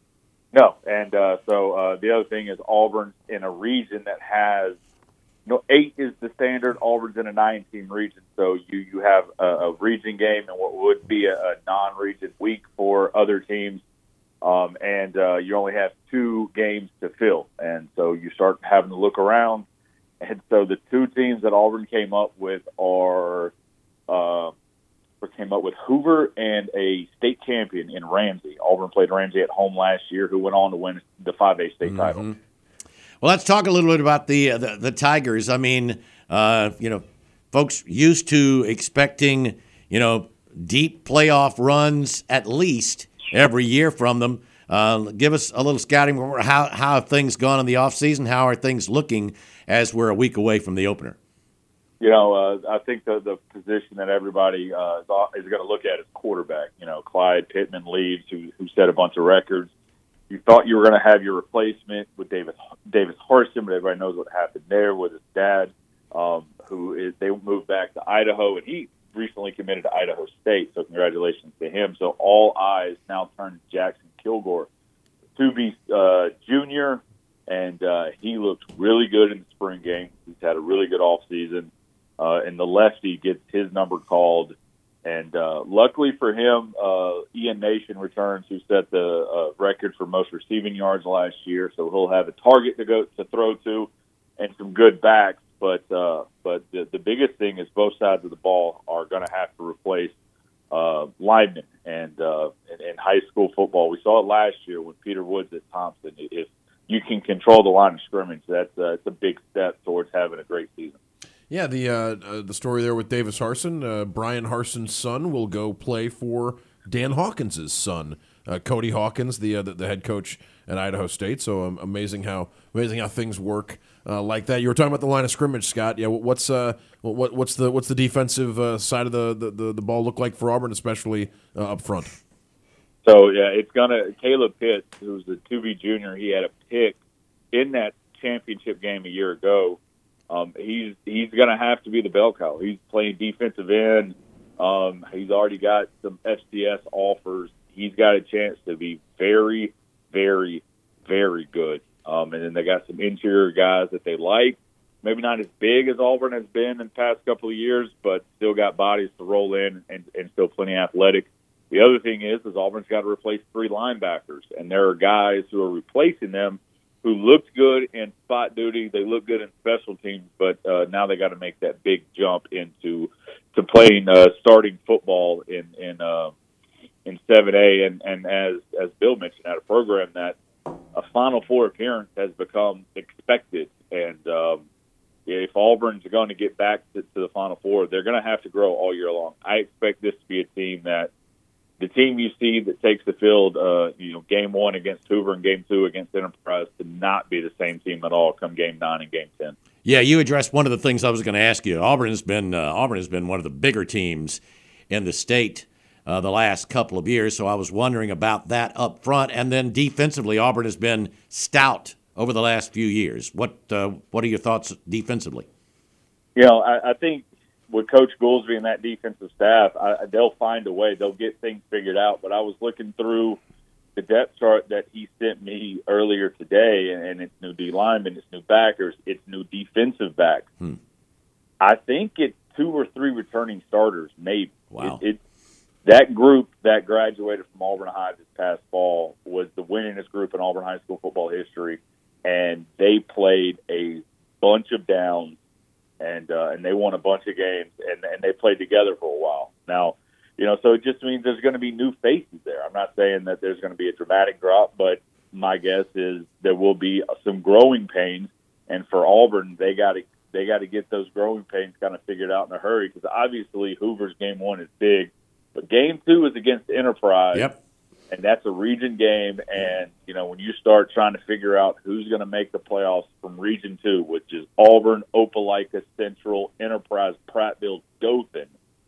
No, and uh, so uh, the other thing is Auburn's in a region that has you know, eight is the standard. Auburn's in a nine-team region, so you, you have a, a region game and what would be a, a non-region week for other teams, um, and uh, you only have two games to fill, and so you start having to look around. And so the two teams that Auburn came up with are uh, or came up with Hoover and a state champion in Ramsey. Auburn played Ramsey at home last year, who went on to win the five A state Mm-hmm. title. Well, let's talk a little bit about the uh, the, the Tigers. I mean, uh, you know, folks used to expecting, you know, deep playoff runs at least every year from them. Uh, give us a little scouting. How how have things gone in the offseason? How are things looking as we're a week away from the opener? You know, uh, I think the the position that everybody uh, is going to look at is quarterback. You know, Clyde Pittman leaves, who who set a bunch of records. You thought you were going to have your replacement with Davis Davis Harsin, but everybody knows what happened there with his dad, um, who is they moved back to Idaho, and he recently committed to Idaho State. So congratulations to him. So all eyes now turn to Jackson Kilgore, to be uh, junior, and uh, he looked really good in the spring game. He's had a really good off season, uh, and the lefty gets his number called. And uh, luckily for him, uh, Ian Nation returns, who set the uh, record for most receiving yards last year. So he'll have a target to go to throw to, and some good backs. But uh, but the, the biggest thing is both sides of the ball are going to have to replace uh, linemen. And uh, in, in high school football, we saw it last year when Peter Woods at Thompson. If you can control the line of scrimmage, that's uh, it's a big step towards having a great season. Yeah, the uh, uh, the story there with Davis Harsin, uh, Brian Harsin's son will go play for Dan Hawkins' son, uh, Cody Hawkins, the, uh, the the head coach at Idaho State. So um, amazing how amazing how things work uh, like that. You were talking about the line of scrimmage, Scott. Yeah, what's uh what what's the what's the defensive uh, side of the, the, the, the ball look like for Auburn, especially uh, up front? So yeah, it's gonna Caleb Pitts, who's a two B junior. He had a pick in that championship game a year ago. Um, he's he's going to have to be the bell cow. He's playing defensive end. Um, he's already got some F C S offers. He's got a chance to be very, very, very good. Um, and then they got some interior guys that they like. Maybe not as big as Auburn has been in the past couple of years, but still got bodies to roll in and, and still plenty athletic. The other thing is, is Auburn's got to replace three linebackers, and there are guys who are replacing them who looked good in spot duty. They look good in special teams, but uh, now they got to make that big jump into to playing uh, starting football in in uh, in seven A. And, and as as Bill mentioned, at a program that a Final Four appearance has become expected, and um, if Auburn's going to get back to, to the Final Four, they're going to have to grow all year long. I expect this to be a team that the team you see that takes the field, uh, you know, game one against Hoover and game two against Enterprise to not be the same team at all come game nine and game ten. Yeah, you addressed one of the things I was going to ask you. Auburn has been uh, Auburn has been one of the bigger teams in the state uh, the last couple of years, so I was wondering about that up front. And then defensively, Auburn has been stout over the last few years. What uh, what are your thoughts defensively? You know, I, I think with Coach Goolsby and that defensive staff, I, they'll find a way. They'll get things figured out. But I was looking through the depth chart that he sent me earlier today, and it's new D linemen, it's new backers, it's new defensive backs. Hmm. I think it's two or three returning starters, maybe. Wow. It, it, that group that graduated from Auburn High this past fall was the winningest group in Auburn High School football history, and they played a bunch of downs. And uh, and they won a bunch of games, and, and they played together for a while. Now, you know, so it just means there's going to be new faces there. I'm not saying that there's going to be a dramatic drop, but my guess is there will be some growing pains. And for Auburn, they got to they got to get those growing pains kind of figured out in a hurry, because obviously Hoover's game one is big, but game two is against Enterprise. Yep. And that's a region game, and, you know, when you start trying to figure out who's going to make the playoffs from Region two, which is Auburn, Opelika, Central, Enterprise, Prattville, Dothan,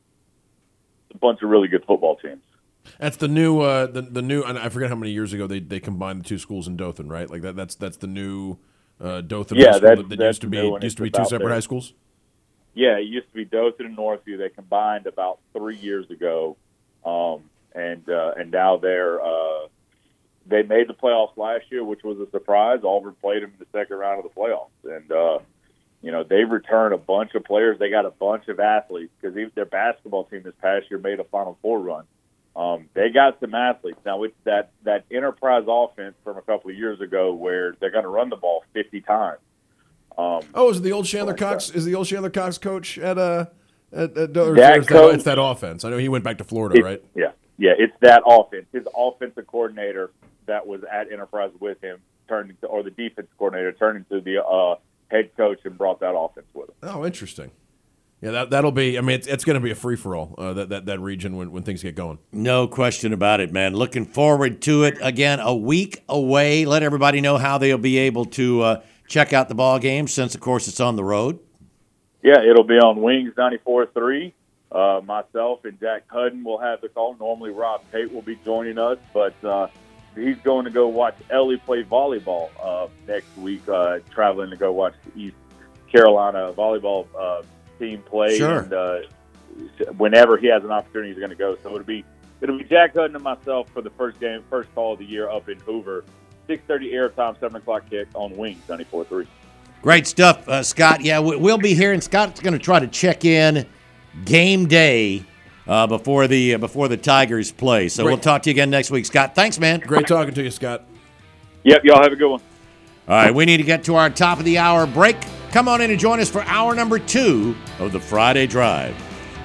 a bunch of really good football teams. That's the new, uh, the the new. And I forget how many years ago they, they combined the two schools in Dothan, right? Like that. That's that's the new uh, Dothan yeah, high school that's, that, that that's used to be used to be two separate there. high schools. Yeah, it used to be Dothan and Northview. They combined about three years ago. Um, And uh, and now they're uh, they made the playoffs last year, which was a surprise. Auburn played them in the second round of the playoffs, and uh, you know they returned a bunch of players. They got a bunch of athletes because their basketball team this past year made a Final Four run. Um, they got some athletes. Now it's that that Enterprise offense from a couple of years ago where they're going to run the ball fifty times. Um, oh, is it the old Chandler Cox? Is the old Chandler Cox coach at uh at, at or that it's, coach, that, it's that offense? I know he went back to Florida, it, right? Yeah. Yeah, it's that offense. His offensive coordinator that was at Enterprise with him turned into, or the defense coordinator turned into the uh, head coach and brought that offense with him. Oh, interesting. Yeah, that that'll be. I mean, it's, it's going to be a free for all uh, that, that that region when when things get going. No question about it, man. Looking forward to it. Again, a week away. Let everybody know how they'll be able to uh, check out the ball game, since of course it's on the road. Yeah, it'll be on Wings ninety-four point three. Uh, myself and Jack Hudden will have the call. Normally Rob Tate will be joining us, but uh, he's going to go watch Ellie play volleyball uh, next week, uh, traveling to go watch the East Carolina volleyball uh, team play. Sure. And uh, whenever he has an opportunity, he's going to go. So it'll be it'll be Jack Hudden and myself for the first game, first call of the year up in Hoover. six thirty airtime, seven o'clock kick on Wings ninety-four point three. Great stuff, uh, Scott. Yeah, we'll be here, and Scott's going to try to check in game day uh, before the uh, before the Tigers play. So Great. We'll talk to you again next week. Scott, thanks, man. Great talking to you, Scott. Yep, y'all have a good one. All right, we need to get to our top of the hour break. Come on in and join us for hour number two of the Friday Drive.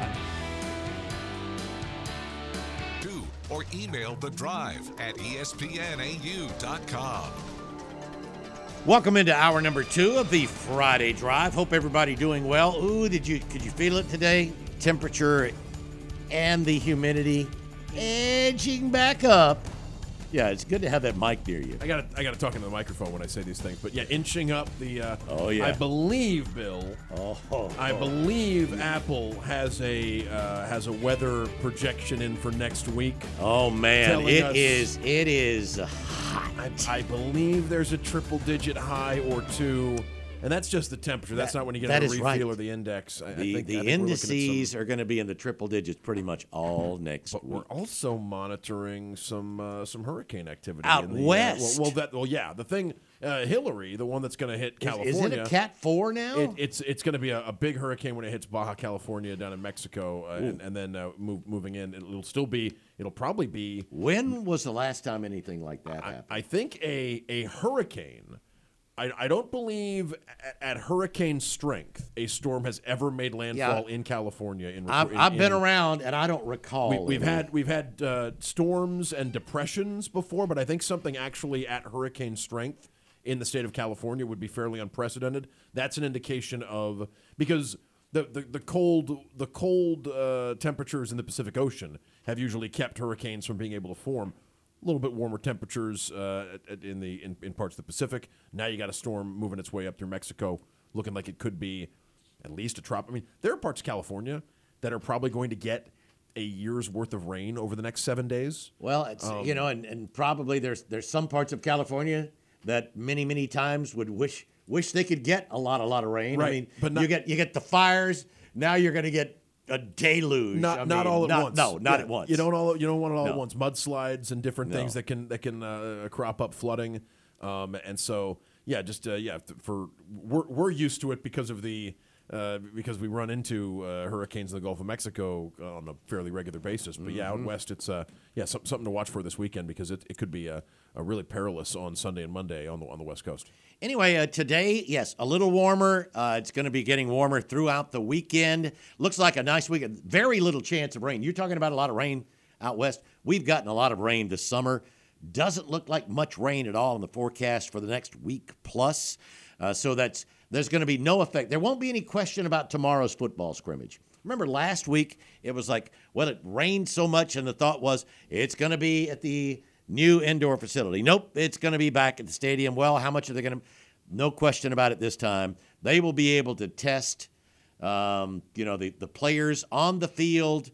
Do or email The Drive at E S P N A U dot com. Welcome into hour number two of the Friday Drive. Hope everybody doing well. Ooh, did you could you feel it today? Temperature and the humidity edging back up. Yeah, it's good to have that mic near you. I got I got to talk into the microphone when I say these things, but yeah, inching up the. Uh, oh yeah. I believe, Bill. Oh. oh I oh. believe Apple has a uh, has a weather projection in for next week. Oh man, it us, is it is hot. I, I believe there's a triple digit high or two And that's just the temperature. That's That- not when you get that a is refill right. or the index. I, I The think, the I think we're looking at indices some- are going to be in the triple digits pretty much all next But we're week. also monitoring some uh, some hurricane activity Out in the, uh, west. well, well, that well, yeah. The thing, uh, Hillary, the one that's going to hit Is, California. is it a Cat four now? It, it's it's going to be a, a big hurricane when it hits Baja California down in Mexico, uh, and, and then uh, move, moving in. It'll still be. It'll probably be. when was the last time anything like that I, happened? I think a a hurricane. I, I don't believe at, at hurricane strength a storm has ever made landfall Yeah. in California. In, I've, in, I've been in- around and I don't recall. We, we've any. had we've had uh, storms and depressions before, but I think something actually at hurricane strength in the state of California would be fairly unprecedented. That's an indication of because the the, the cold the cold uh, temperatures in the Pacific Ocean have usually kept hurricanes from being able to form. A little bit warmer temperatures uh, at- at- in the in, in parts of the Pacific. Now you got a storm moving its way up through Mexico, looking like it could be at least a trop. I mean, there are parts of California that are probably going to get a year's worth of rain over the next seven days. Well, it's Um, you know, and, and probably there's there's some parts of California that many many times would wish wish they could get a lot a lot of rain. I Right, mean, but not- you get you get the fires. Now you're going to get a deluge. Not I not mean, all at not- once. No, not Yeah, at once. You don't all you don't want it all at No. once. Mudslides and different things No. that can that can uh, crop up, flooding, um, and so yeah, just uh, yeah, th- for we're we're used to it because of the. Uh, because we run into uh, hurricanes in the Gulf of Mexico uh, on a fairly regular basis, but yeah, Mm-hmm. out west it's uh, yeah some, something to watch for this weekend because it, it could be uh, a really perilous on Sunday and Monday on the on the West Coast. Anyway, uh, today, yes, a little warmer. Uh, it's going to be getting warmer throughout the weekend. Looks like a nice weekend. Very little chance of rain. You're talking about a lot of rain out west. We've gotten a lot of rain this summer. Doesn't look like much rain at all in the forecast for the next week plus. Uh, so that's there's going to be no effect. There won't be any question about tomorrow's football scrimmage. Remember last week, it was like, well, it rained so much, and the thought was it's going to be at the new indoor facility. Nope, it's going to be back at the stadium. Well, how much are they going to? No question about it this time. They will be able to test, um, you know, the, the players on the field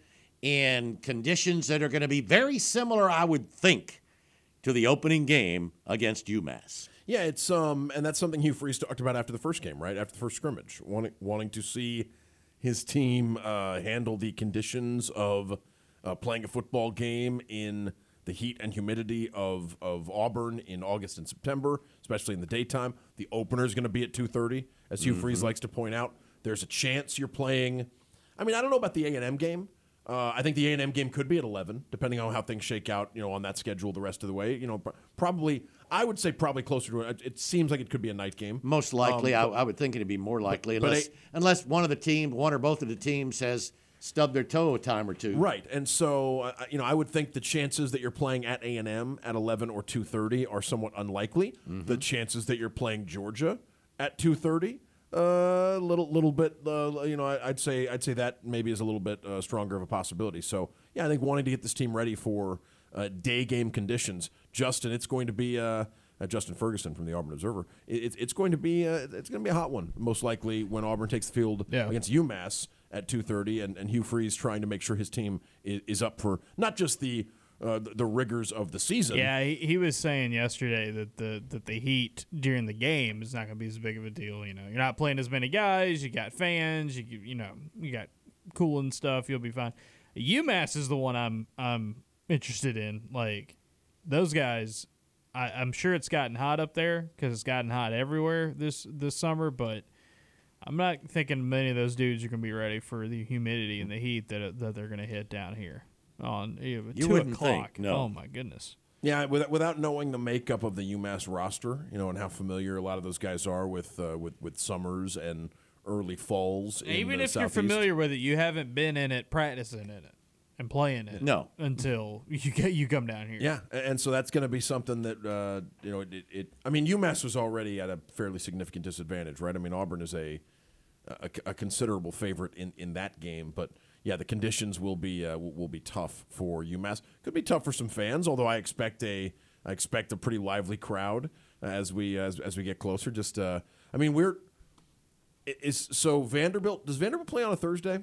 in conditions that are going to be very similar, I would think, to the opening game against UMass. Yeah, it's um, and that's something Hugh Freeze talked about after the first game, right? After the first scrimmage, wanting wanting to see his team uh, handle the conditions of uh, playing a football game in the heat and humidity of of Auburn in August and September, especially in the daytime. The opener is going to be at two thirty, as Hugh Freeze likes to point out. There's a chance you're playing. I mean, I don't know about the A and M game. Uh, I think the A and M game could be at eleven, depending on how things shake out, you know, on that schedule the rest of the way. You know, pr- probably, I would say probably closer to it. It seems like it could be a night game. Most likely, Um, I, I would think it'd be more likely, but unless I- unless one of the team, one or both of the teams, has stubbed their toe a time or two. Right, and so uh, you know, I would think the chances that you're playing at A and M at eleven or two thirty are somewhat unlikely. Mm-hmm. The chances that you're playing Georgia at two thirty, a uh, little little bit, uh, you know, I, I'd say I'd say that maybe is a little bit uh, stronger of a possibility. So yeah, I think wanting to get this team ready for uh, day game conditions, Justin, it's going to be. Uh, Uh, Justin Ferguson from the Auburn Observer. It, it's it's going to be uh, it's going to be a hot one, most likely when Auburn takes the field Yeah. against UMass at two thirty, and, and Hugh Freeze trying to make sure his team is, is up for not just the uh, the, the rigors of the season. Yeah, he, he was saying yesterday that the that the heat during the game is not going to be as big of a deal. You know, you're not playing as many guys. You got fans. You you know you got cooling stuff. You'll be fine. UMass is the one I'm I'm interested in. Like those guys. I, I'm sure it's gotten hot up there because it's gotten hot everywhere this this summer, but I'm not thinking many of those dudes are going to be ready for the humidity and the heat that that they're going to hit down here on you know, You two wouldn't o'clock. think, no. Oh my goodness. Yeah, without, without knowing the makeup of the UMass roster, you know, and how familiar a lot of those guys are with uh, with with summers and early falls. in Even the if you're Southeast. familiar with it, you haven't been in it, practicing in it, and playing it. No. until you get you come down here. Yeah, a- and so that's going to be something that uh, you know. It, it. I mean, UMass was already at a fairly significant disadvantage, right? I mean, Auburn is a a, a considerable favorite in, in that game, but yeah, the conditions will be uh, will, will be tough for UMass. Could be tough for some fans, although I expect a I expect a pretty lively crowd as we as as we get closer. Just uh, I mean, we're is so Vanderbilt does Vanderbilt play on a Thursday?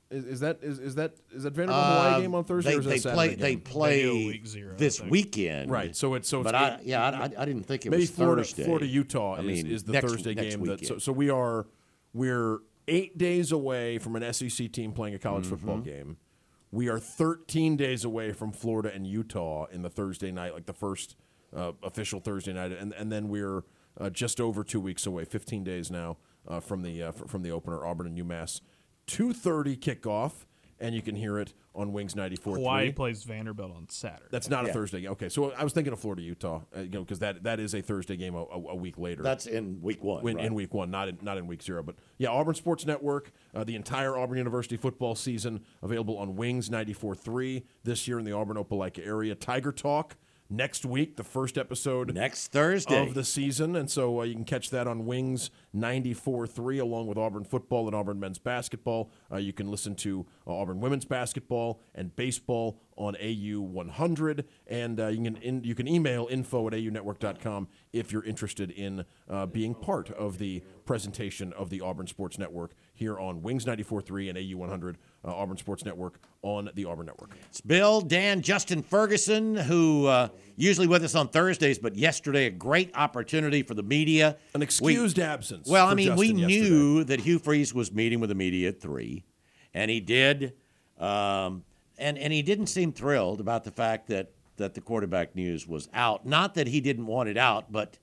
Is, is that is, is that is that Vanderbilt Hawaii Uh, game on Thursday? They, or is they that play. Saturday They game? play They do week zero, I this think. weekend. Right. So it's so it's But I, yeah, I, I, I didn't think it maybe was Florida Thursday. Florida Utah I is, mean, is the next- Thursday next game. That, weekend. so so we are we're eight days away from an S E C team playing a college Mm-hmm. football game. We are thirteen days away from Florida and Utah in the Thursday night, like the first uh, official Thursday night, and and then we're uh, just over two weeks away, fifteen days now uh, from the uh, from the opener, Auburn and UMass, two thirty kickoff, and you can hear it on Wings ninety-four. Hawaii plays Vanderbilt on Saturday. That's not a Yeah. Thursday game. Okay, so I was thinking of Florida Utah, uh, you know, because that that is a Thursday game a, a, a week later. That's in week one. in, right? in week one, not in not in week zero. But yeah, Auburn Sports Network, uh, the entire Auburn University football season available on Wings ninety-four point three this year in the Auburn Opelika area. Tiger Talk next week, the first episode Next Thursday. of the season, and so uh, you can catch that on Wings ninety-four point three along with Auburn football and Auburn men's basketball. Uh, you can listen to uh, Auburn women's basketball and baseball on A U one hundred, and uh, you can in, you can email info at a u network dot com if you're interested in uh, being part of the presentation of the Auburn Sports Network here on Wings ninety-four point three and A U one hundred, uh, Auburn Sports Network on the Auburn Network. It's Bill, Dan, Justin Ferguson, who uh, usually with us on Thursdays, but yesterday a great opportunity for the media. An excused absence. Well, I for mean, we Justin knew yesterday. that Hugh Freeze was meeting with the media at three, and he did, um, and and he didn't seem thrilled about the fact that that the quarterback news was out. Not that he didn't want it out, but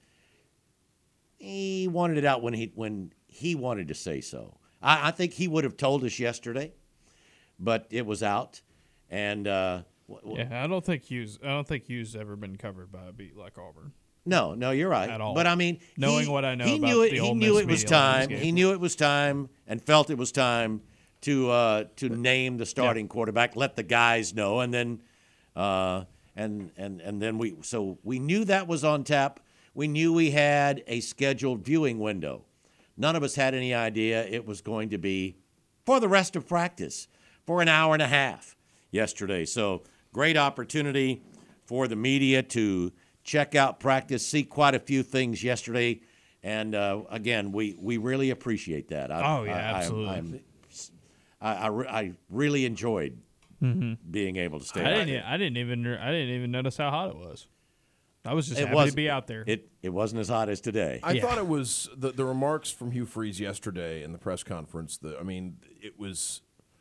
he wanted it out when he when he wanted to say so. I, I think he would have told us yesterday, but it was out, and uh, w- w- Yeah, I don't think Hughes. I don't think Hughes ever been covered by a beat like Auburn. No, no, you're right. At all. But I mean, Knowing he, what I know he about knew it, the he Ole knew Miss it was media time. landscape. He knew it was time, and felt it was time to uh, to name the starting quarterback. Let the guys know, and then uh, and and and then we. So we knew that was on tap. We knew we had a scheduled viewing window. None of us had any idea it was going to be for the rest of practice for an hour and a half yesterday. So great opportunity for the media to check out practice, see quite a few things yesterday, and uh, again, we, we really appreciate that. I, Oh, yeah, I, absolutely. I, I'm- I, I, re- I really enjoyed being able to stay. Mm-hmm. I out didn't. e, there. I didn't even. I didn't even notice how hot it was. I was just It happy was to be out there. It it wasn't as hot as today. I Yeah. thought it was the the remarks from Hugh Freeze yesterday in the press conference. The, I mean, it was.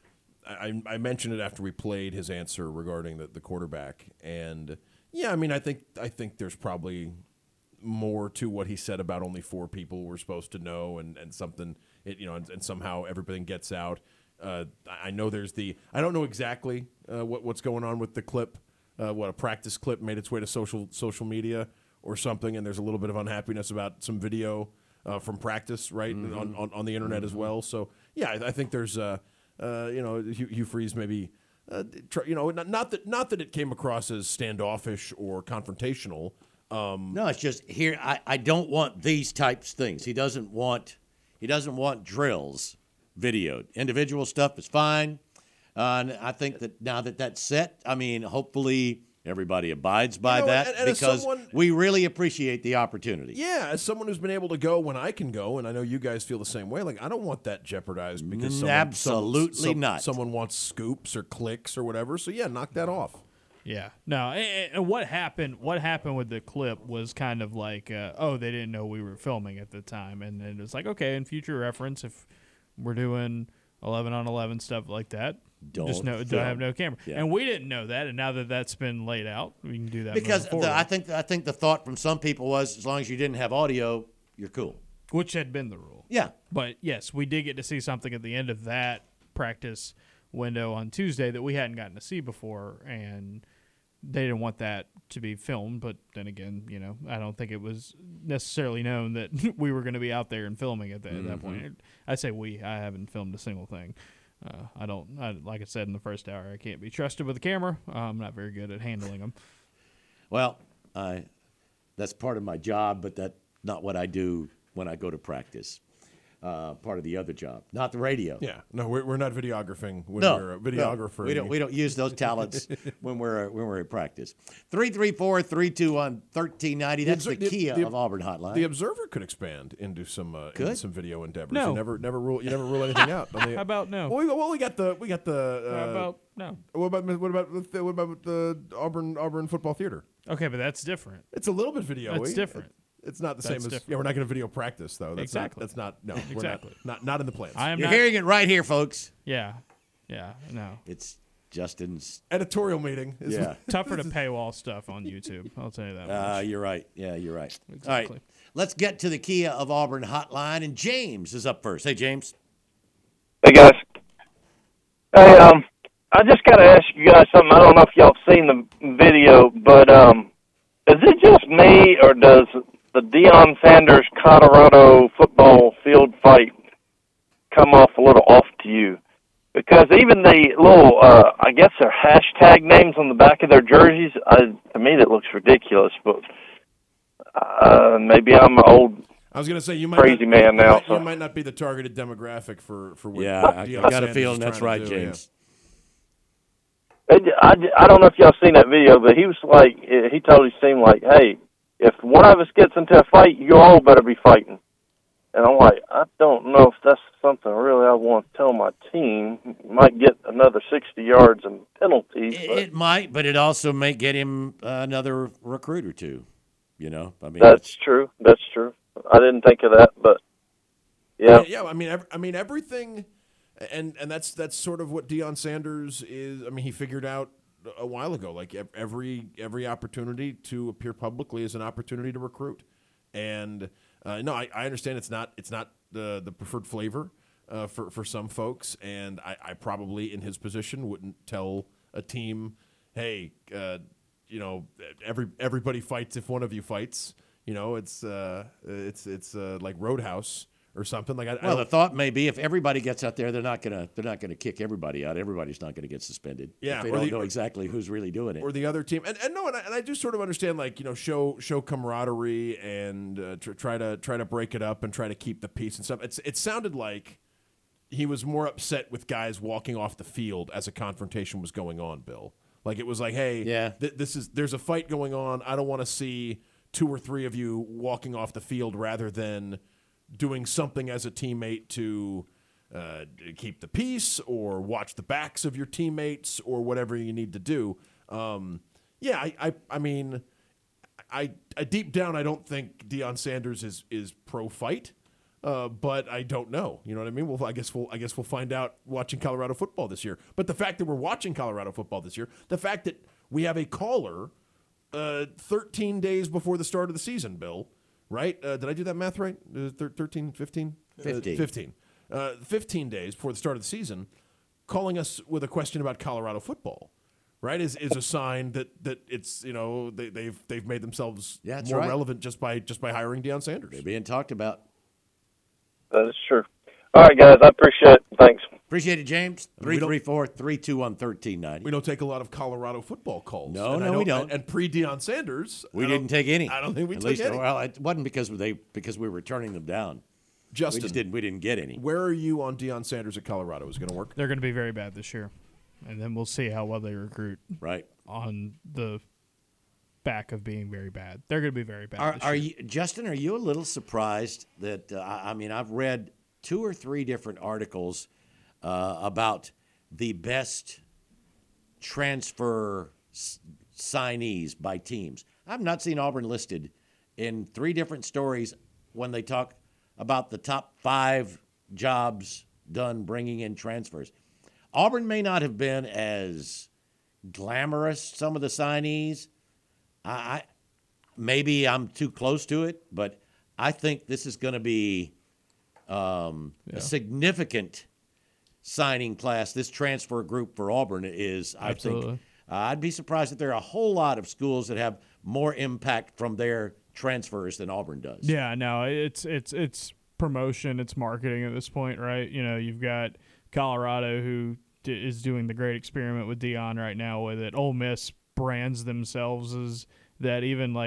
I, I mentioned it after we played his answer regarding the, the quarterback, and yeah, I mean, I think I think there's probably more to what he said about only four people were supposed to know, and, and something, it, you know, and, and somehow everything gets out. Uh, I know there's the. I don't know exactly uh, what what's going on with the clip. Uh, what a practice clip made its way to social social media or something, and there's a little bit of unhappiness about some video uh, from practice, right, Mm-hmm. on, on on the internet as well. So yeah, I, I think there's uh, uh, you know Hugh, Hugh Freeze maybe uh, try, you know not, not that not that it came across as standoffish or confrontational. Um, No, it's just here. I, I don't want these types of things. He doesn't want he doesn't want drills videoed. Individual stuff is fine. Uh, and I think that now that that's set, I mean, hopefully everybody abides by You know, that and- and as because someone- we really appreciate the opportunity. Yeah, as someone who's been able to go when I can go, and I know you guys feel the same way. Like I don't want that jeopardized because someone, Absolutely some- some- not. Someone wants scoops or clicks or whatever. So yeah, knock that off. Yeah. No. And, and what happened? What happened with the clip was kind of like, uh, oh, they didn't know we were filming at the time, and then it's like, okay, in future reference, if we're doing eleven on eleven stuff like that, Don't just know don't film. have no camera. Yeah. And we didn't know that, and now that that's been laid out, we can do that Because moving the, forward, I think I think the thought from some people was as long as you didn't have audio, you're cool. which had been the rule. Yeah. But yes, we did get to see something at the end of that practice window on Tuesday that we hadn't gotten to see before, and they didn't want that to be filmed. But then again, you know, I don't think it was necessarily known that we were going to be out there and filming at, the, at that point. I say we. I haven't filmed a single thing. Uh, I don't. I, like I said in the first hour, I can't be trusted with a camera. Uh, I'm not very good at handling them. Well, I that's part of my job, but that's not what I do when I go to practice. uh, part of the other job, not the radio. Yeah, no, we're, we're not videographing when No, we're a videographer. no, we don't. We don't use those talents when we're when we're in practice. Three three four three two one thirteen ninety. That's the, The- Kia the- of Auburn hotline. The Observer could expand into some uh, into Could. some video endeavors. No. You never never rule you never rule anything out. On the, How about no? Well, we, well, we got the we got the. Uh, How about no? What about what about the, what about the Auburn Auburn Football Theater? Okay, but that's different. It's a little bit video. That's different. It's not the That's same as different. yeah. We're not going to video practice though. That's Exactly. Not, that's not no. We're Exactly. Not, not not in the plans. I am You're not. hearing it right here, folks. Yeah, yeah, no. It's Justin's. Editorial meeting. Is Yeah. Tougher to paywall stuff on YouTube. I'll tell you that. Uh, much. you're right. Yeah, you're right. Exactly. All right. Let's get to the Kia of Auburn hotline, and James is up first. Hey, James. Hey guys. Hey, um, I just got to ask you guys something. I don't know if y'all seen the video, but um, is it just me or does the Deion Sanders Colorado football field fight come off a little off to you? Because even the little, uh, I guess they're hashtag names on the back of their jerseys, I, to me that looks ridiculous. But uh, maybe I'm an old I was going to say you might crazy not, man you now. Might, so. you might not be the targeted demographic for for what Yeah, I, Deion I got a Sanders feeling is that's trying right, to do, yeah. James. It, I, I don't know if y'all seen that video, but he was like, he told his team, like, hey, if one of us gets into a fight, you all better be fighting. And I'm like, I don't know if that's something really I want to tell my team. You might get another sixty yards and penalties. It, But it might, but it also may get him uh, another recruit or two. You know, I mean, that's true. That's true. I didn't think of that, but yeah. Yeah, I mean, ev- I mean everything, and and that's that's sort of what Deion Sanders is. I mean, he figured out a while ago, like ev- every every opportunity to appear publicly is an opportunity to recruit, and uh, no, I, I understand it's not it's not the the preferred flavor uh, for for some folks, and I, I probably in his position wouldn't tell a team, hey, uh, you know, every everybody fights if one of you fights. You know, it's uh, it's it's uh, like Roadhouse or something. Like, I, well, I the thought may be if everybody gets out there, they're not gonna they're not gonna kick everybody out. Everybody's not gonna get suspended. Yeah, if they or don't the- know exactly who's really doing it. or the other team, and and no, and I, and I do sort of understand, like, you know, show show camaraderie and uh, tr- try to try to break it up and try to keep the peace and stuff. It's it sounded like he was more upset with guys walking off the field as a confrontation was going on. Bill, like it was like, hey, Yeah. th- this is there's a fight going on. I don't want to see two or three of you walking off the field rather than doing something as a teammate to uh, keep the peace or watch the backs of your teammates or whatever you need to do. Um, yeah, I, I, I mean, I, I deep down, I don't think Deion Sanders is is pro fight, uh, but I don't know. You know what I mean? Well, I guess we'll I guess we'll find out watching Colorado football this year. But the fact that we're watching Colorado football this year, the fact that we have a caller uh, thirteen days before the start of the season, Bill, right? Uh, did I do that math right? Uh, thir- thirteen, fifteen? fifteen. Uh, fifteen. Uh, fifteen days before the start of the season, calling us with a question about Colorado football, right, is is a sign that, that it's, you know, they, they've they've made themselves Yeah, that's more right. relevant just by just by hiring Deion Sanders. They're being talked about. That is true. All right, guys, I appreciate it. Thanks. Appreciate it, James. we Three don't- three four three two one thirteen ninety. We don't take a lot of Colorado football calls. No, and I no, we don't. And, and pre Deion Sanders, We I don't- didn't take any. I don't think we At took least, any. Well, it wasn't because they because we were turning them down. Justin, We just didn't. We didn't get any. where are you on Deion Sanders at Colorado? Is it going to work? They're going to be very bad this year, and then we'll see how well they recruit Right. on the back of being very bad. They're going to be very bad. Are, this are year. you, Justin? Are you a little surprised that uh, I I mean I've read two or three different articles uh, about the best transfer s- signees by teams. I've not seen Auburn listed in three different stories when they talk about the top five jobs done bringing in transfers. Auburn may not have been as glamorous, some of the signees. I, I maybe I'm too close to it, but I think this is going to be um, a significant signing class. This transfer group for Auburn is, I Absolutely. think, uh, I'd be surprised that there are a whole lot of schools that have more impact from their transfers than Auburn does. Yeah, no, it's it's it's promotion, it's marketing at this point, right? You know, you've got Colorado who d- is doing the great experiment with Deion right now with it. Ole Miss brands themselves as that. Even like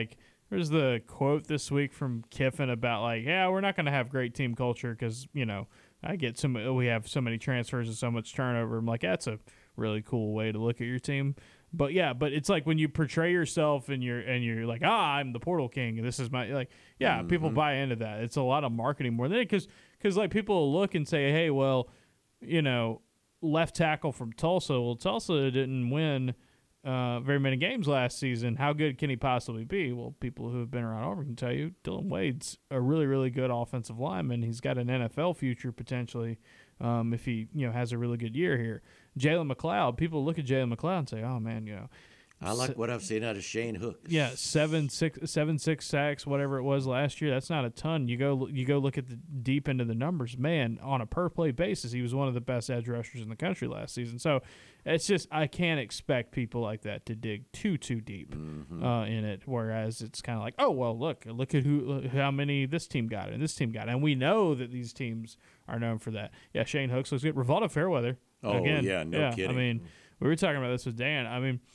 there's the quote this week from Kiffin about like, yeah, we're not going to have great team culture because you know I get some we have so many transfers and so much turnover. I'm like, that's a really cool way to look at your team. But yeah, but it's like when you portray yourself and you're and you're like, ah, I'm the portal king. And this is my like, yeah, mm-hmm. people buy into that. It's a lot of marketing more than it because because like people will look and say, hey, well, you know, left tackle from Tulsa. Well, Tulsa didn't win uh, very many games last season. How good can he possibly be? Well, people who have been around Auburn can tell you Dylan Wade's a really, really good offensive lineman. He's got an N F L future potentially um, if he you know has a really good year here. Jalen McLeod, people look at Jalen McLeod and say, oh, man, you know. I like se- what I've seen out of Shane Hook. Yeah, seven, six, seven, six sacks, whatever it was last year. That's not a ton. You go, you go look at the deep into the numbers. Man, on a per play basis, he was one of the best edge rushers in the country last season. So it's just I can't expect people like that to dig too, too deep mm-hmm. uh, in it. Whereas it's kind of like, oh well, look, look at who, how many this team got and this team got, and we know that these teams are known for that. Yeah, Shane Hooks looks good. Rivaldo Fairweather. Oh again, yeah, no yeah, kidding. I mean, we were talking about this with Dan. I mean.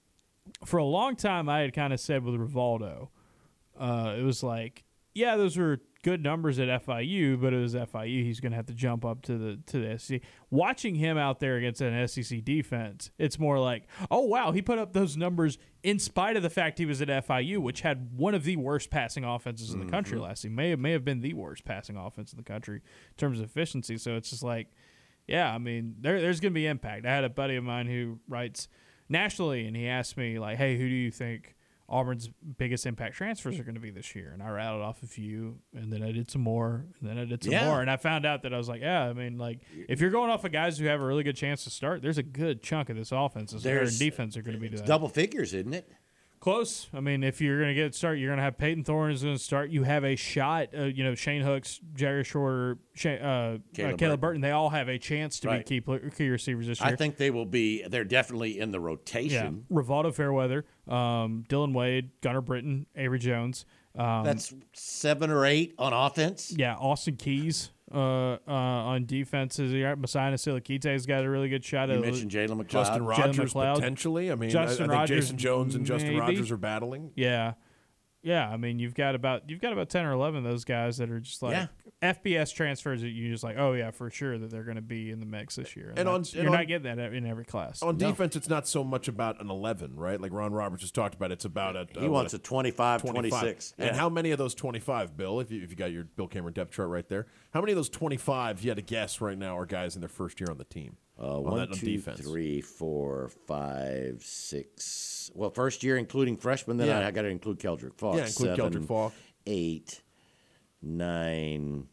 For a long time, I had kind of said with Rivaldo, uh, it was like, yeah, those were good numbers at F I U, but it was F I U. He's going to have to jump up to the to the S E C. Watching him out there against an S E C defense, it's more like, oh, wow, he put up those numbers in spite of the fact he was at F I U, which had one of the worst passing offenses in the mm-hmm. country last season. May have, may have been the worst passing offense in the country in terms of efficiency. So it's just like, yeah, I mean, there, there's going to be impact. I had a buddy of mine who writes – nationally, and he asked me like, hey, who do you think Auburn's biggest impact transfers are going to be this year? And I rattled off a few, and then I did some more, and then I did some yeah. more, and I found out that I was like, yeah, I mean, like, if you're going off of guys who have a really good chance to start, there's a good chunk of this offense and defense are going to be to that. Double figures, isn't it? Close. I mean, if you're going to get started, you're going to have Peyton Thorne is going to start. You have a shot. Uh, you know, Shane Hooks, Jerry Shorter, Shane, uh, Caleb, uh, Caleb Burton. Burton. They all have a chance to right. be key, key receivers this year. I think they will be. They're definitely in the rotation. Yeah. Rivaldo Fairweather, um, Dylan Wade, Gunnar Britton, Avery Jones. Um, That's seven or eight on offense. Yeah, Austin Keys. Uh, uh, on defenses, Messiah Silikite's got a really good shot. You at mentioned Jalen McLeod. Justin Rogers potentially. I mean, Justin I, I think Rogers, Jason Jones and Justin maybe. Rogers are battling. Yeah, yeah. I mean, you've got about you've got about ten or eleven of those guys that are just like yeah. F B S transfers that you just like, oh yeah, for sure that they're going to be in the mix this year. And, and on, you're and not on, getting that in every class. On no. defense, it's not so much about an eleven, right? Like Ron Roberts just talked about. It's about a he uh, wants what, a twenty-five, twenty-six. And yeah. how many of those twenty-five, Bill? If you if you got your Bill Cameron depth chart right there, how many of those twenty-five, if you had to guess right now, are guys in their first year on the team? Uh, on one, that, on two, defense? three, four, five, six. Well, first year including freshmen. Then yeah. I, I got to include Keldrick Falk. Yeah, include Seven, Keldrick Falk. Eight, nine,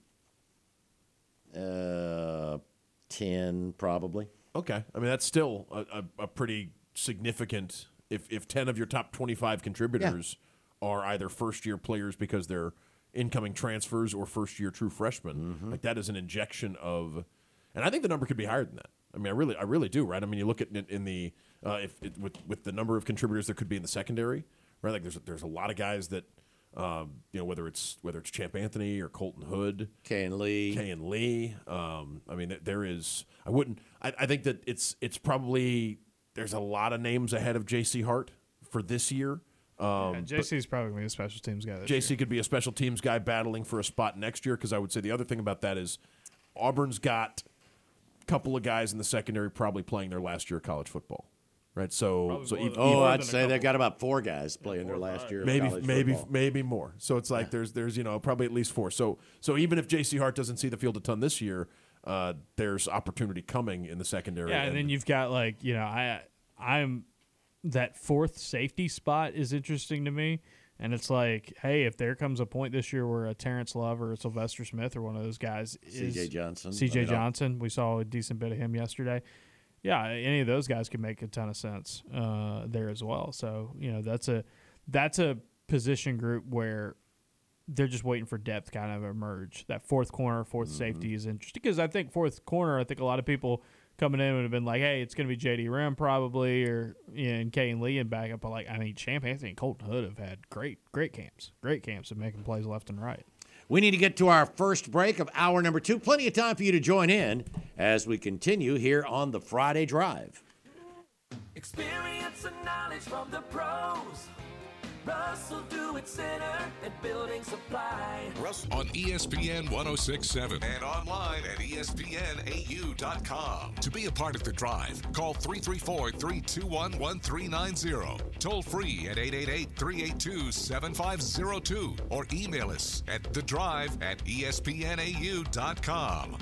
uh, ten, probably. Okay, I mean that's still a, a, a pretty significant. If if ten of your top twenty-five contributors yeah. are either first year players because they're incoming transfers or first year true freshmen, mm-hmm. like that is an injection of. And I think the number could be higher than that. I mean, I really, I really do. Right? I mean, you look at in, in the uh, if it, with with the number of contributors there could be in the secondary, right? Like there's there's a lot of guys that, um, you know, whether it's whether it's Champ Anthony or Colton Hood, Kay and Lee, Kay and Lee. Um, I mean, there is. I wouldn't. I, I think that it's it's probably there's a lot of names ahead of J C Hart for this year. Um, yeah, J C's probably going to be a special teams guy this J C year. could be a special teams guy battling for a spot next year because I would say the other thing about that is Auburn's got couple of guys in the secondary probably playing their last year of college football, right? So, probably so more, even, oh, more I'd than say they've got about four guys playing yeah, their last five. year. Maybe, of college maybe, football. maybe more. So it's like yeah. there's, there's, you know, probably at least four. So, so even if J C Hart doesn't see the field a ton this year, uh, there's opportunity coming in the secondary. Yeah, and, and then you've got like, you know, I, I'm that fourth safety spot is interesting to me. And it's like, hey, if there comes a point this year where a Terrence Love or a Sylvester Smith or one of those guys is C J Johnson. C J Johnson, we saw a decent bit of him yesterday. Yeah, any of those guys could make a ton of sense uh, there as well. So, you know, that's a that's a position group where they're just waiting for depth kind of emerge. That fourth corner, fourth mm-hmm. safety is interesting because I think fourth corner, I think a lot of people coming in would have been like, hey, it's going to be J D Rim probably, or you know, and Kay and Lee and back up. But like, I mean, Champ Anthony and Colton Hood have had great, great camps, great camps of making plays left and right. We need to get to our first break of hour number two. Plenty of time for you to join in as we continue here on the Friday Drive. Experience and knowledge from the pros. Russell Do-It Center at Building Supply. Russell on E S P N one oh six point seven and online at E S P N A U dot com. To be a part of The Drive, call three three four, three two one, one three nine zero. Toll free at eight eight eight, three eight two, seven five zero two or email us at the drive at E S P N A U dot com.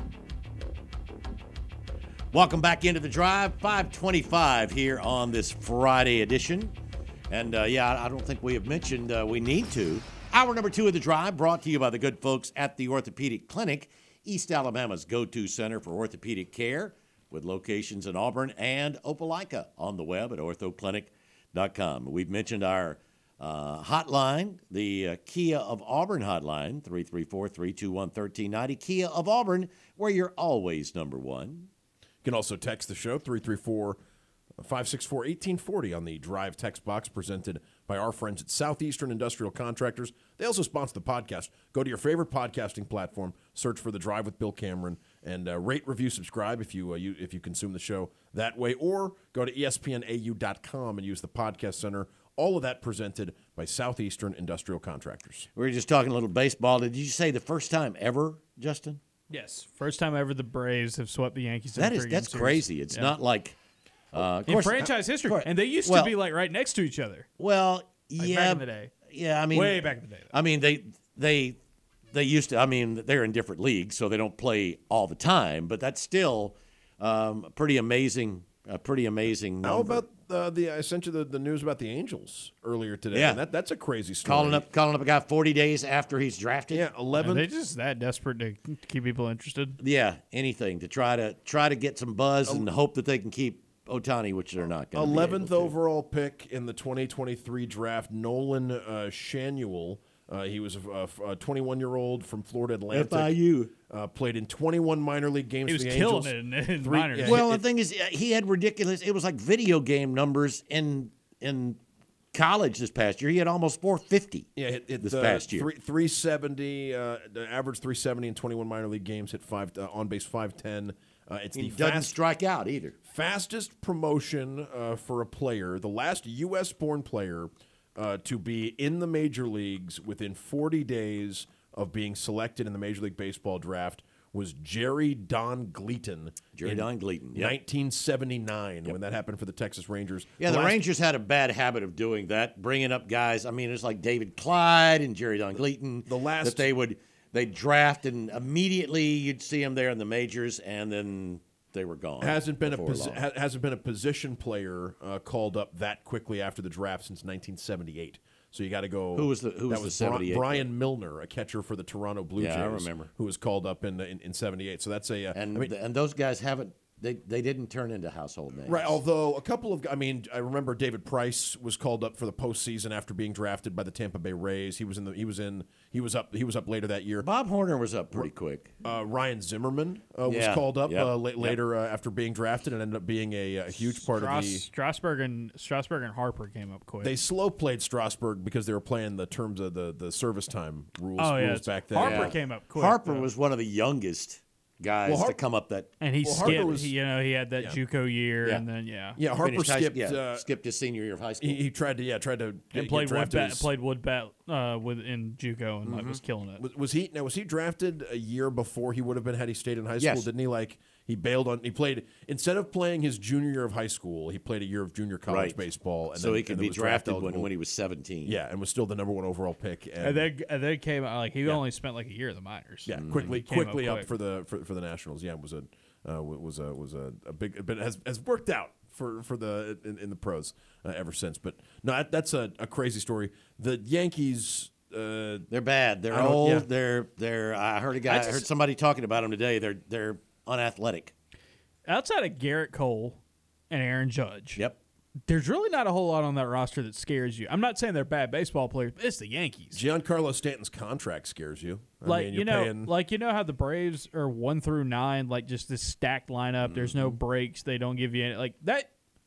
Welcome back into The Drive, five twenty-five here on this Friday edition. And, uh, yeah, I don't think we have mentioned uh, we need to. Hour number two of The Drive brought to you by the good folks at the Orthopedic Clinic, East Alabama's go-to center for orthopedic care, with locations in Auburn and Opelika on the web at ortho clinic dot com. We've mentioned our uh, hotline, the uh, Kia of Auburn hotline, three three four, three two one, one three nine zero. Kia of Auburn, where you're always number one. You can also text the show, three three four, five six four, one eight four zero on the Drive text box, presented by our friends at Southeastern Industrial Contractors. They also sponsor the podcast. Go to your favorite podcasting platform, search for The Drive with Bill Cameron, and uh, rate, review, subscribe if you, uh, you if you consume the show that way, or go to E S P N A U dot com and use the podcast center. All of that presented by Southeastern Industrial Contractors. We were just talking a little baseball. Did you say the first time ever, Justin? Yes, first time ever the Braves have swept the Yankees. That in is three that's series. crazy. It's Yeah. not like uh, of in course, franchise history, course. and they used well, to be like right next to each other. Well, Like yeah, back in the day. Yeah, I mean, Way back in the day, though. I mean, they they they used to. I mean, they're in different leagues, so they don't play all the time. But that's still um, a pretty amazing, a pretty amazing. How number. about uh, the I sent you the, the news about the Angels earlier today? Yeah. and that that's a crazy story. calling up calling up a guy forty days after he's drafted? yeah, Are eleven. they just that desperate to keep people interested? Yeah, anything to try to try to get some buzz and hope that they can keep Ohtani, which they're not going to. eleventh overall pick in the twenty twenty-three draft, Nolan uh, Shanuel. Uh, he was a twenty-one-year-old from Florida Atlantic. F I U. Uh, played in twenty-one minor league games He for was the killing Angels. it in, in Three- minors. yeah, Well, it- the thing is, uh, he had ridiculous. It was like video game numbers in in college this past year. He had almost four fifty. Yeah, it, it, this uh, past year. Three, three seventy, uh, the average three seventy in twenty-one minor league games. Hit five uh, on base five ten. Uh, it's He the doesn't fast, strike out either. fastest promotion uh, for a player. The last U S born player uh, to be in the major leagues within forty days of being selected in the Major League Baseball draft was Jerry Don Gleaton. Jerry in Don Gleaton, yep. nineteen seventy-nine, when that happened for the Texas Rangers. Yeah, the, last- Rangers had a bad habit of doing that, bringing up guys. I mean, it's like David Clyde and Jerry Don Gleaton. The last- that they would they draft and immediately you'd see them there in the majors, and then they were gone. Hasn't been a before posi- long. ha- hasn't been a position player uh, called up that quickly after the draft since nineteen seventy-eight. So you got to go. Who was the- who that was was the Bri- seventy-eight Brian Milner, a catcher for the Toronto Blue Yeah, I Jays. remember. Who was called up in in, in seventy-eight. So that's a. Uh, and I mean, th- and those guys haven't. They they didn't turn into household names. right. Although a couple of, I mean, I remember David Price was called up for the postseason after being drafted by the Tampa Bay Rays. He was in the. He was in. He was up. He was up later that year. Bob Horner was up pretty quick. Uh, Ryan Zimmerman uh, was Yeah, called up yep, uh, la- yep. later uh, after being drafted and ended up being a, a huge part Strauss, of the. Strasburg and Strasburg and Harper came up quick. They slow played Strasburg because they were playing the terms of the, the service time rules, Oh, yeah, rules it's- back then. Harper Yeah. came up quick. Harper though. was one of the youngest guys Well, Har- to come up that. and he Well, Harper skipped. was- he, you know, he had that Yeah. JUCO year, Yeah. and then yeah, Yeah, Harper finished high- skipped. yeah, uh, skipped his senior year of high school. he, he tried to yeah tried to get, and played get wood drafted. bat, as- played wood bat uh, with in JUCO, and like, was killing it. was, was he now was he drafted a year before he would have been had he stayed in high school? Yes. Didn't he like he bailed on he played instead of playing his junior year of high school, he played a year of junior college Right. baseball, and so then, he could and then be was draft drafted when, eligible. when he was seventeen. yeah, and was still the number one overall pick. And, And then and then came out like he only spent like a year in the minors. yeah, Mm-hmm. quickly He came up quickly up, quick. for the for, for the Nationals. Yeah, it was a uh, was a was a, a big, but it has has worked out for for the in, in the pros uh, ever since. But no, that, that's a, a crazy story. The Yankees. Uh, They're bad. They're I don't- old. yeah. They're they're. I heard a guy. I I, just- heard somebody talking about them today. They're they're unathletic. Outside of Garrett Cole and Aaron Judge, Yep. there's really not a whole lot on that roster that scares you. I'm not saying they're bad baseball players, but it's the Yankees. Giancarlo Stanton's contract scares you. I like mean, you you're know, paying, like you know how the Braves are one through nine, like just this stacked lineup. There's Mm-hmm. no breaks. They don't give you any like that.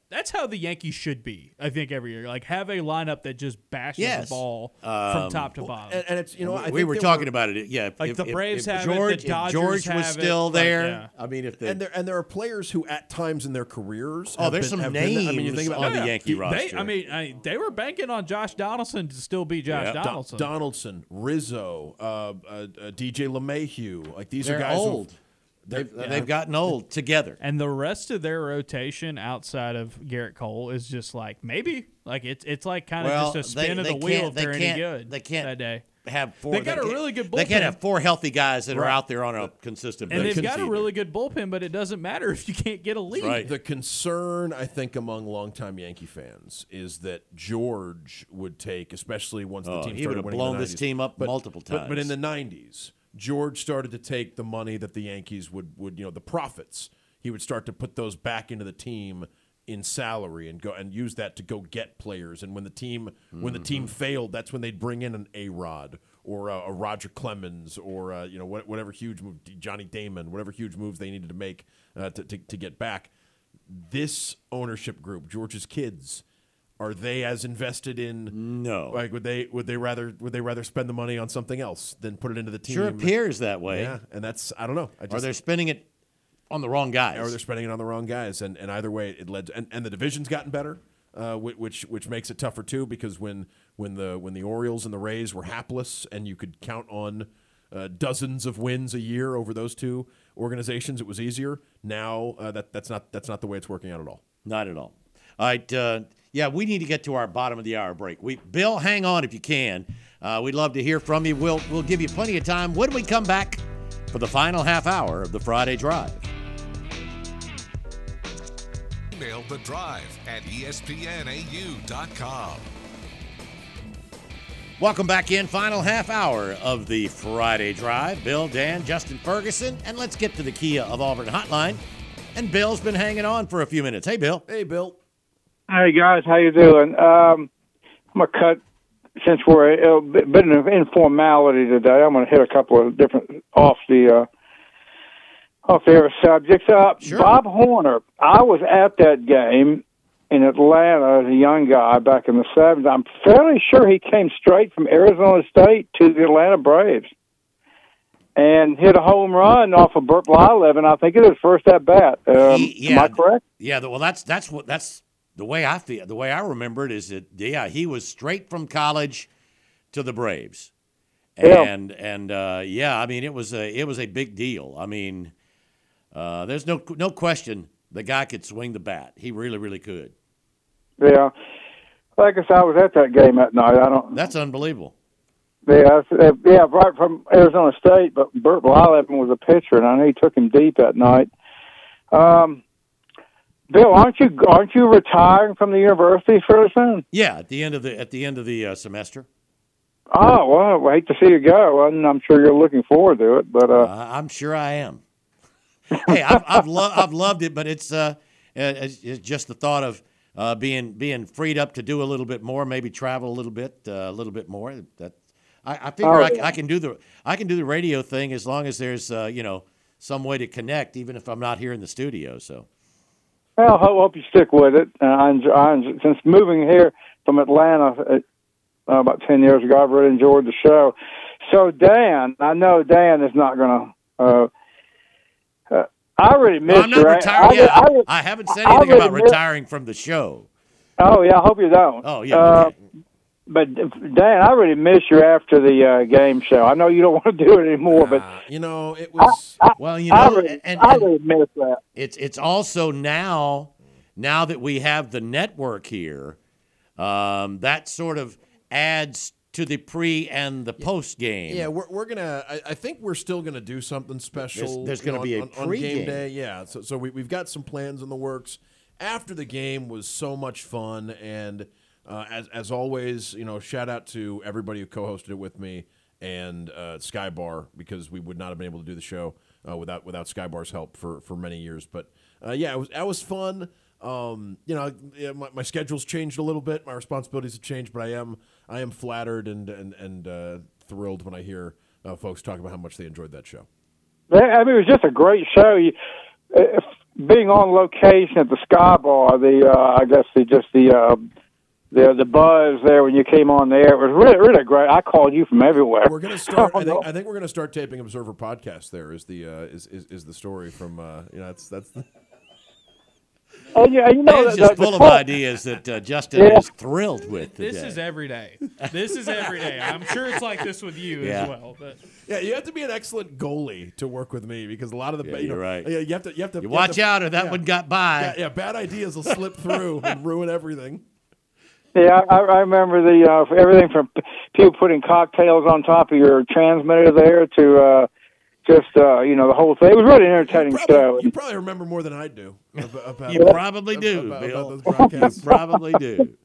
That's how the Yankees should be, I think, every year. Like, have a lineup that just bashes Yes. the ball Um, from top to bottom. And, and it's you know we, I we think were there talking about it. Yeah, if, Like if, the Braves if, have if it, George, the Dodgers if George have was it, still like, there. yeah. I mean, if the and there and there are players who at times in their careers. Oh, have there's been- some have been- names I mean, you think about on Oh, the yeah. Yankee He- roster. They, I mean, I, they were banking on Josh Donaldson to still be Josh Yeah. Do- Donaldson. Donaldson, Rizzo, uh, uh, uh, D J LeMahieu. Like these they're are guys who've- old. They've, Yeah. they've gotten old together. And the rest of their rotation outside of Garrett Cole is just like maybe like it's it's like kind of Well, just a they- spin of they the wheel can't- if they they're any can't- good. they can't that day. Have four. They got a can't- really good They can't bullpen. have four healthy guys that are Right. out there on a consistent And basis. they've got a either. really good bullpen, but it doesn't matter if you can't get a lead. right. The concern, I think, among longtime Yankee fans is that George would take, especially once Oh, the team he started would have winning blown in the this nineties. team up But- multiple But, but in times. the nineties, George started to take the money that the Yankees would, would, you know, the profits. He would start to put those back into the team in salary and go and use that to go get players. And when the team when the team failed, that's when they'd bring in an A-Rod or a, a Roger Clemens or uh, you know what, whatever huge move, Johnny Damon, whatever huge moves they needed to make uh, to, to to get back. This ownership group, George's kids, are they as invested in? No. Like would they would they rather would they rather spend the money on something else than put it into the team? Sure appears that way. Yeah, and that's I don't know. I Or just, they're spending it on the wrong guys. or they're spending it on the wrong guys, and, and either way, it led to, and, and the division's gotten better, uh, whi- which which makes it tougher too because when when the when the Orioles and the Rays were hapless, and you could count on uh, dozens of wins a year over those two organizations, it was easier. Now uh, that that's not that's not the way it's working out at all. Not at all. All right. Uh, yeah, we need to get to our bottom of the hour break. We, Bill, hang on if you can. Uh, we'd love to hear from you. We'll we'll give you plenty of time when we come back for the final half hour of the Friday Drive. Email The Drive at E S P N A U dot com. Welcome back in. Final half hour of the Friday Drive. Bill, Dan, Justin Ferguson, and let's get to the Kia of Auburn hotline. And Bill's been hanging on for a few minutes. Hey, Bill. Hey, Bill. Hey guys, how you doing? Um, I'm gonna cut since we're a bit of informality today. I'm gonna hit a couple of different off the uh, off the air subjects. Uh, Sure. Bob Horner. I was at that game in Atlanta as a young guy back in the seventies. I'm fairly sure he came straight from Arizona State to the Atlanta Braves and hit a home run off of Burt Blyleven. I think it was first at bat. Um, He- Am I correct? Yeah, well, that's that's what that's the way I feel. The way I remember it is that yeah, he was straight from college to the Braves, Yeah. and and uh, yeah, I mean it was a it was a big deal. I mean, uh, there's no no question the guy could swing the bat. He really really could. Yeah. Like I said, I was at that game that night. I don't. That's unbelievable. Yeah, uh, yeah, right from Arizona State, but Burt Blyleven was a pitcher, and I know he took him deep that night. Um, Bill, aren't you aren't you retiring from the university fairly soon? Yeah, at the end of the at the end of the uh, semester. Oh well, I hate to see you go, and I'm sure you're looking forward to it. But uh, Uh, I'm sure I am. Hey, I've I've, lo- I've loved it, but it's uh, it's, it's just the thought of uh, being being freed up to do a little bit more, maybe travel a little bit, uh, a little bit more. That I, I figure Oh, I, yeah. I can do the I can do the radio thing as long as there's uh, you know some way to connect, even if I'm not here in the studio. So well, I hope you stick with it. Uh, I enjoy, I enjoy, since moving here from Atlanta uh, about ten years ago, I've really enjoyed the show. So Dan, I know Dan is not going to. Uh, uh, I really miss no, I'm not your- retiring. I- Yeah, I- I, I haven't said I anything really about miss- retiring from the show. Oh yeah, I hope you don't. Oh yeah. Uh, Okay. But Dan, I really miss you after the uh, game show. I know you don't want to do it anymore, but Uh, you know, it was. I, Well, you I know, really, and, I and really miss that. it's it's also now now that we have the network here, um, that sort of adds to the pre and the post game. Yeah, we're, we're gonna. I, I think we're still gonna do something special. There's- there's you know, gonna be a on, on pregame. game day. Yeah, so so we, we've got some plans in the works. After the game was so much fun, and uh, as as always, you know, shout out to everybody who co-hosted it with me and uh, Skybar, because we would not have been able to do the show uh, without without Skybar's help for, for many years. But uh, yeah, it was that was fun. Um, you know, yeah, my, my schedule's changed a little bit. My responsibilities have changed, but I am I am flattered and and and uh, thrilled when I hear uh, folks talk about how much they enjoyed that show. I mean, it was just a great show. You, if, being on location at the Sky Bar, the uh, I guess the just the uh, the the buzz there when you came on there, it was really really great. I called you from everywhere. We're gonna start. I think, I think we're gonna start taping Observer podcast. There is the uh, is, is is the story from uh, you know that's that's. The Oh yeah, you know, Dan's the, just the, full the of ideas that uh, Justin Yeah. is thrilled with today. This is every day. This is every day. I'm sure it's like this with you Yeah. as well. But Yeah, you have to be an excellent goalie to work with me because a lot of the Yeah, you know, you're right. Yeah, you have to you have to You have watch to- out or that yeah. one got by. Yeah, yeah, bad ideas will slip through and ruin everything. Yeah, I, I remember the uh, everything from p- people putting cocktails on top of your transmitter there to uh, just uh, you know the whole thing. It was really an entertaining You probably, show. you probably remember more than I do. About, about You probably about- do, about, Bill. about those broadcasts. You probably do.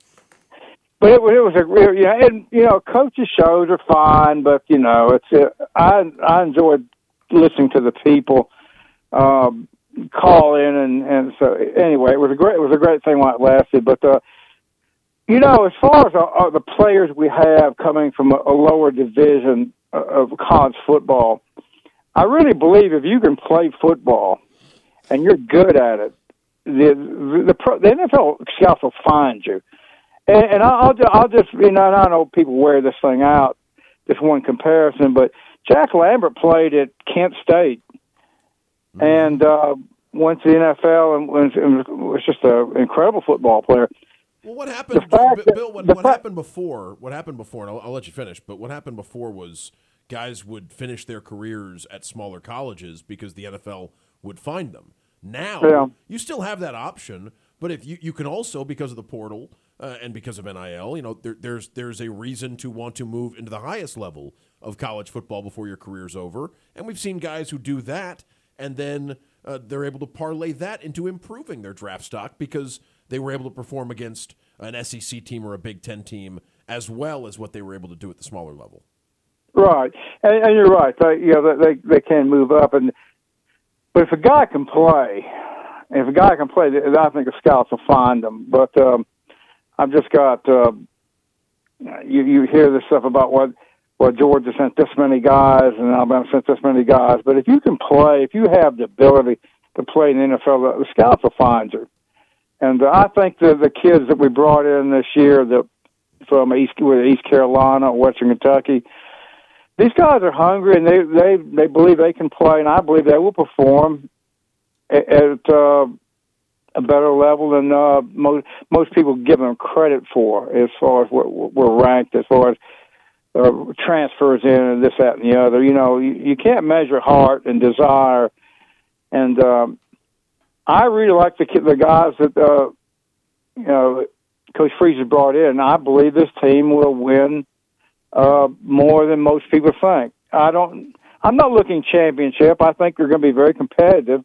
But it, was- it was a real, you know, and you know, coaches' shows are fine, but you know, it's uh, I I enjoyed listening to the people um, call in, and and so anyway, it was a great it was a great thing while it lasted. But uh, you know, as far as uh, uh, the players we have coming from a, a lower division of college football, I really believe if you can play football and you're good at it, the the, the, pro, the N F L scouts will find you. And, and I'll, I'll just, you know, and I know people wear this thing out, this one comparison, but Jack Lambert played at Kent State mm-hmm. and uh, went to the N F L and was, and was just an incredible football player. Well, what happened, fact Bill? Bill what, that, what happened before? What happened before? And I'll, I'll let you finish. But what happened before was guys would finish their careers at smaller colleges because the N F L would find them. Now yeah. you still have that option, but if you, you can also, because of the portal uh, and because of N I L, you know, there, there's there's a reason to want to move into the highest level of college football before your career's over. And we've seen guys who do that, and then uh, they're able to parlay that into improving their draft stock because they were able to perform against an S E C team or a Big Ten team as well as what they were able to do at the smaller level. Right, and, and you're right. They, you know, they they can move up, and but if a guy can play, if a guy can play, I think the scouts will find him. But um, I've just got uh, you you hear this stuff about what what Georgia sent this many guys and Alabama sent this many guys. But if you can play, if you have the ability to play in the N F L, the scouts will find you. And uh, I think the the kids that we brought in this year, that from East East Carolina, Western Kentucky, these guys are hungry and they they they believe they can play, and I believe they will perform at, at uh, a better level than uh, most most people give them credit for, as far as we're, we're ranked, as far as uh, transfers in and this, that, and the other. You know, you, you can't measure heart and desire, and um, I really like the the guys that uh, you know Coach Freeze has brought in. I believe this team will win uh, more than most people think. I don't. I'm not looking championship. I think they're going to be very competitive,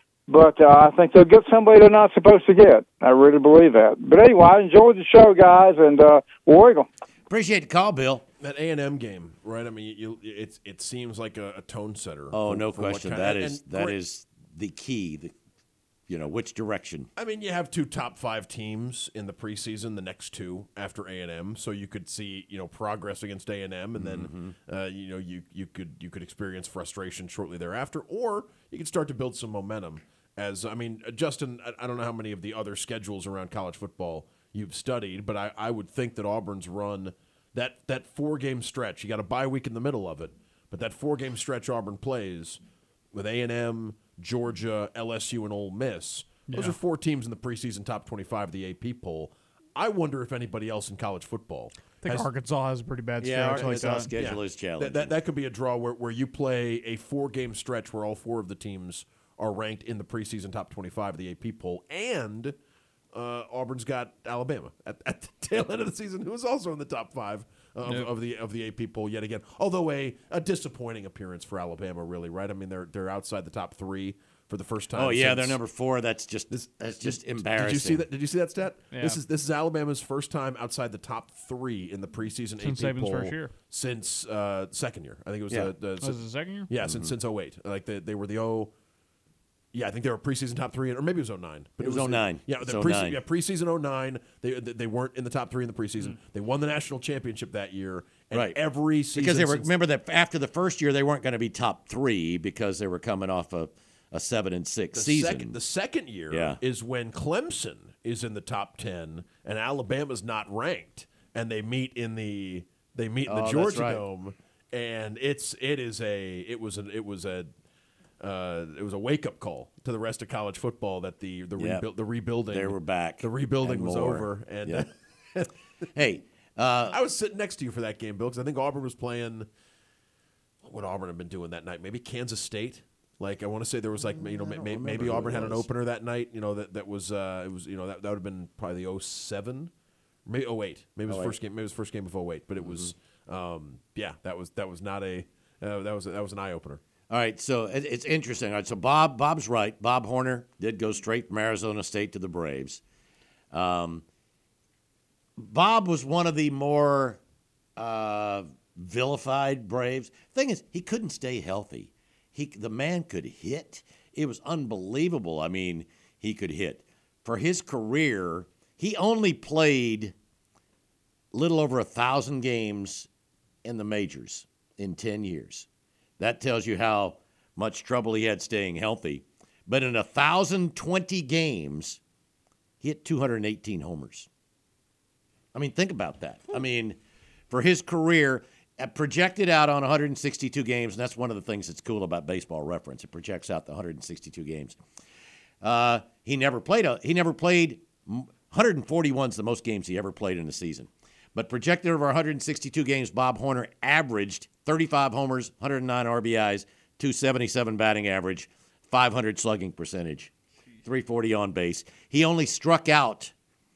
but uh, I think they'll get somebody they're not supposed to get. I really believe that. But anyway, I enjoyed the show, guys, and uh, War Eagle. Appreciate the call, Bill. That A and M game, right? I mean, you, it's it seems like a, a tone setter. Oh, for, no for what question. kind That of, is and that great- is the key. The, you know, which direction? I mean, you have two top five teams in the preseason, the next two after A and M, so you could see, you know, progress against A and M, and then, Mm-hmm. uh, you know, you you could you could experience frustration shortly thereafter, or you could start to build some momentum. As I mean, uh, Justin, I, I don't know how many of the other schedules around college football you've studied, but I, I would think that Auburn's run that that four game stretch. You got a bye week in the middle of it, but that four game stretch Auburn plays with A and M, Georgia, L S U, and Ole Miss. Those Yeah. are four teams in the preseason top twenty-five of the A P poll. I wonder if anybody else in college football. I think has, Arkansas has a pretty bad Yeah, stretch like Arkansas that. schedule is challenging. that, that, that could be a draw where, where you play a four-game stretch where all four of the teams are ranked in the preseason top twenty-five of the A P poll, and uh, Auburn's got Alabama at, at the tail end of the season, who is also in the top five of, Yep. of the of the A P poll yet again. Although a, a disappointing appearance for Alabama, really, right? I mean, they're they're outside the top three for the first time. Oh yeah, since- they're number four. That's just that's just embarrassing. Did you see that? Did you see that stat? Yeah. This is this is Alabama's first time outside the top three in the preseason Since A P Saban's poll first year. since uh, second year. I think it was Yeah. the, the Was it the second year? yeah since since oh eight. Like they they were the oh yeah I think they were preseason top three, or maybe it was oh nine. But It was oh nine. Yeah, It's the oh prese- nine. yeah preseason oh nine. They they they weren't in the top three in the preseason. Mm. They won the national championship that year. And Right. every season because they were since- remember that after the first year they weren't going to be top three because they were coming off a a seven and six the season. Second, the second year Yeah. is when Clemson is in the top ten and Alabama's not ranked, and they meet in the they meet in the Oh, that's Georgia right. Dome, and it's it is a it was a, it was a uh, it was a wake up call to the rest of college football that the the Yep. rebuild the rebuilding They were back. the rebuilding and was more. over, and Yeah. Hey, uh, I was sitting next to you for that game, Bill, because I think Auburn was playing. What would Auburn have been doing that night? Maybe Kansas State. Like I want to say there was like you know may, maybe remember who Auburn it had an was. opener that night. You know that that was uh, it was you know that, that would have been probably the oh seven, maybe oh eight. Maybe it was oh eight. first game. Maybe it was first game of oh eight. But it was um, yeah that was that was not a uh, that was that was an eye opener. all right, so it, it's interesting. All right, so Bob Bob's right. Bob Horner did go straight from Arizona State to the Braves. Um, Bob was one of the more uh, vilified Braves. Thing is, he couldn't stay healthy. He the man could hit. It was unbelievable. I mean, he could hit. For his career, he only played little over a thousand games in the majors in ten years. That tells you how much trouble he had staying healthy. But in one thousand twenty games, he hit two hundred eighteen homers. I mean, think about that. I mean, for his career, uh, projected out on one hundred sixty-two games, and that's one of the things that's cool about Baseball Reference. It projects out the one hundred sixty-two games. Uh, he never played. A, he never played. one hundred forty-one is the most games he ever played in a season. But projected over one hundred sixty-two games, Bob Horner averaged thirty-five homers, one hundred nine R B Is, two seventy-seven batting average, five hundred slugging percentage, three forty on base. He only struck out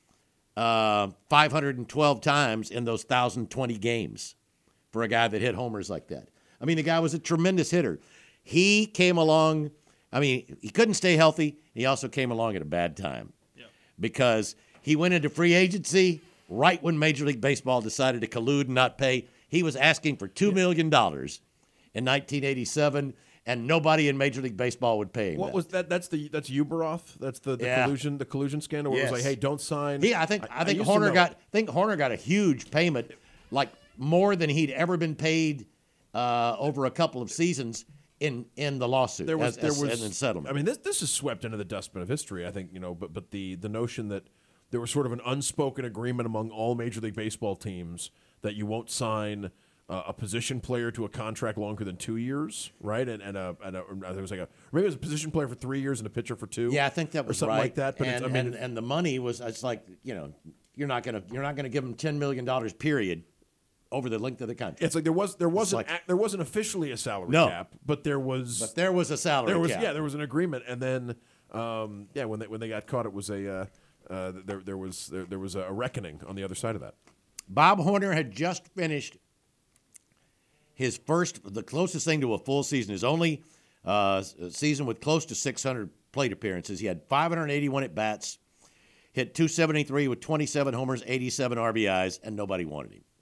uh, five hundred twelve times in those one thousand twenty games for a guy that hit homers like that. I mean, the guy was a tremendous hitter. He came along, I mean, he couldn't stay healthy. He also came along at a bad time because he went into free agency right when Major League Baseball decided to collude and not pay. He was asking for two million dollars in nineteen eighty-seven, and nobody in Major League Baseball would pay him. What that. was that? That's the that's Uberoth. That's the, the Yeah. collusion the collusion scandal. Where Yes. it was like, hey, don't sign. Yeah, I think I, think used to Horner know. got I think Horner got a huge payment, like more than he'd ever been paid uh, over a couple of seasons in, in the lawsuit. There was as, there as, was as in settlement. I mean, this this is swept into the dustbin of history. I think you know, but but the the notion that there was sort of an unspoken agreement among all Major League Baseball teams that you won't sign uh, a position player to a contract longer than two years, right? And and a, and a there was like a maybe it was a position player for three years and a pitcher for two. Yeah, I think that or was something right. like that. But and, it's, I mean, and, and the money was it's like you know you're not gonna you're not gonna give him ten million dollars period over the length of the contract. it's like there was there wasn't like- a, there wasn't officially a salary No. cap, but there was But there was a salary there was cap. yeah there was an agreement, and then um, yeah when they when they got caught, it was a uh, uh, there there was there, there was a reckoning on the other side of that. Bob Horner had just finished his first, the closest thing to a full season, his only uh, season with close to six hundred plate appearances. He had five hundred eighty-one at bats, hit two seventy-three with twenty-seven homers, eighty-seven R B Is, and nobody wanted him.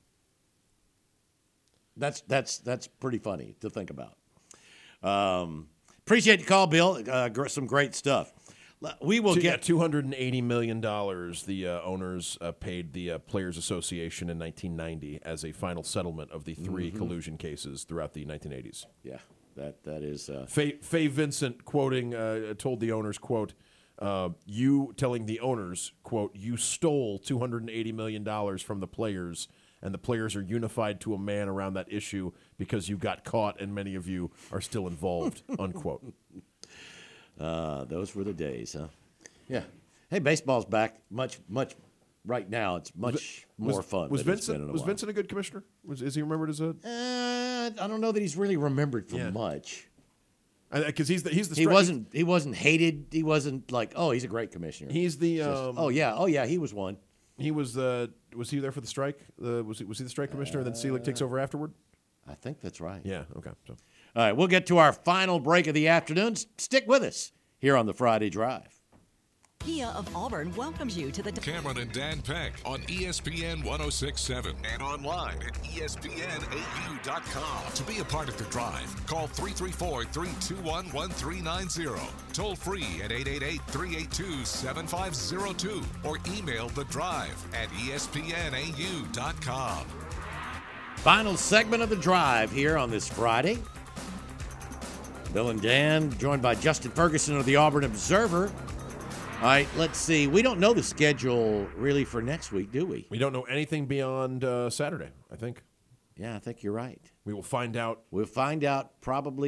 That's that's that's pretty funny to think about. Um, appreciate the call, Bill. Uh, gr- some great stuff. We will Two- yeah, get two hundred and eighty million dollars. The uh, owners uh, paid the uh, Players Association in nineteen ninety as a final settlement of the three Mhm. collusion cases throughout the nineteen eighties. Yeah, that that is. Uh, Faye, Faye Vincent quoting uh, told the owners, "quote uh, You telling the owners, quote You stole two hundred and eighty million dollars from the players." And the players are unified to a man around that issue because you got caught and many of you are still involved, unquote. Uh, those were the days, huh? Yeah. Hey, baseball's back much, much right now. It's much Was- more fun. Was than it's been Vincent in a was while. Vincent a good commissioner? Was is he remembered as a? Uh, I don't know that he's really remembered for Yeah. much. Because he's the he's the He strike- wasn't. He wasn't hated. He wasn't like, oh, he's a great commissioner. He's the. Just, Um, oh yeah. Oh yeah. He was one. He was. Uh, was he there for the strike? Uh, was he was he the strike commissioner? and then Selig takes over afterward. I think that's right. Yeah. Okay. So. All right. We'll get to our final break of the afternoon. Stick with us here on the Friday Drive. Kia of Auburn welcomes you to the Cameron and Dan Peck on E S P N one oh six point seven and online at E S P N A U dot com. To be a part of the drive, call three three four, three two one, one three nine zero. Toll free at eight eight eight, three eight two, seven five zero two or email the drive at E S P N A U dot com. Final segment of the drive here on this Friday. Bill and Dan, joined by Justin Ferguson of the Auburn Observer. All right, let's see. We don't know the schedule really for next week, do we? We don't know anything beyond uh, Saturday, I think. Yeah, I think you're right. We will find out. We'll find out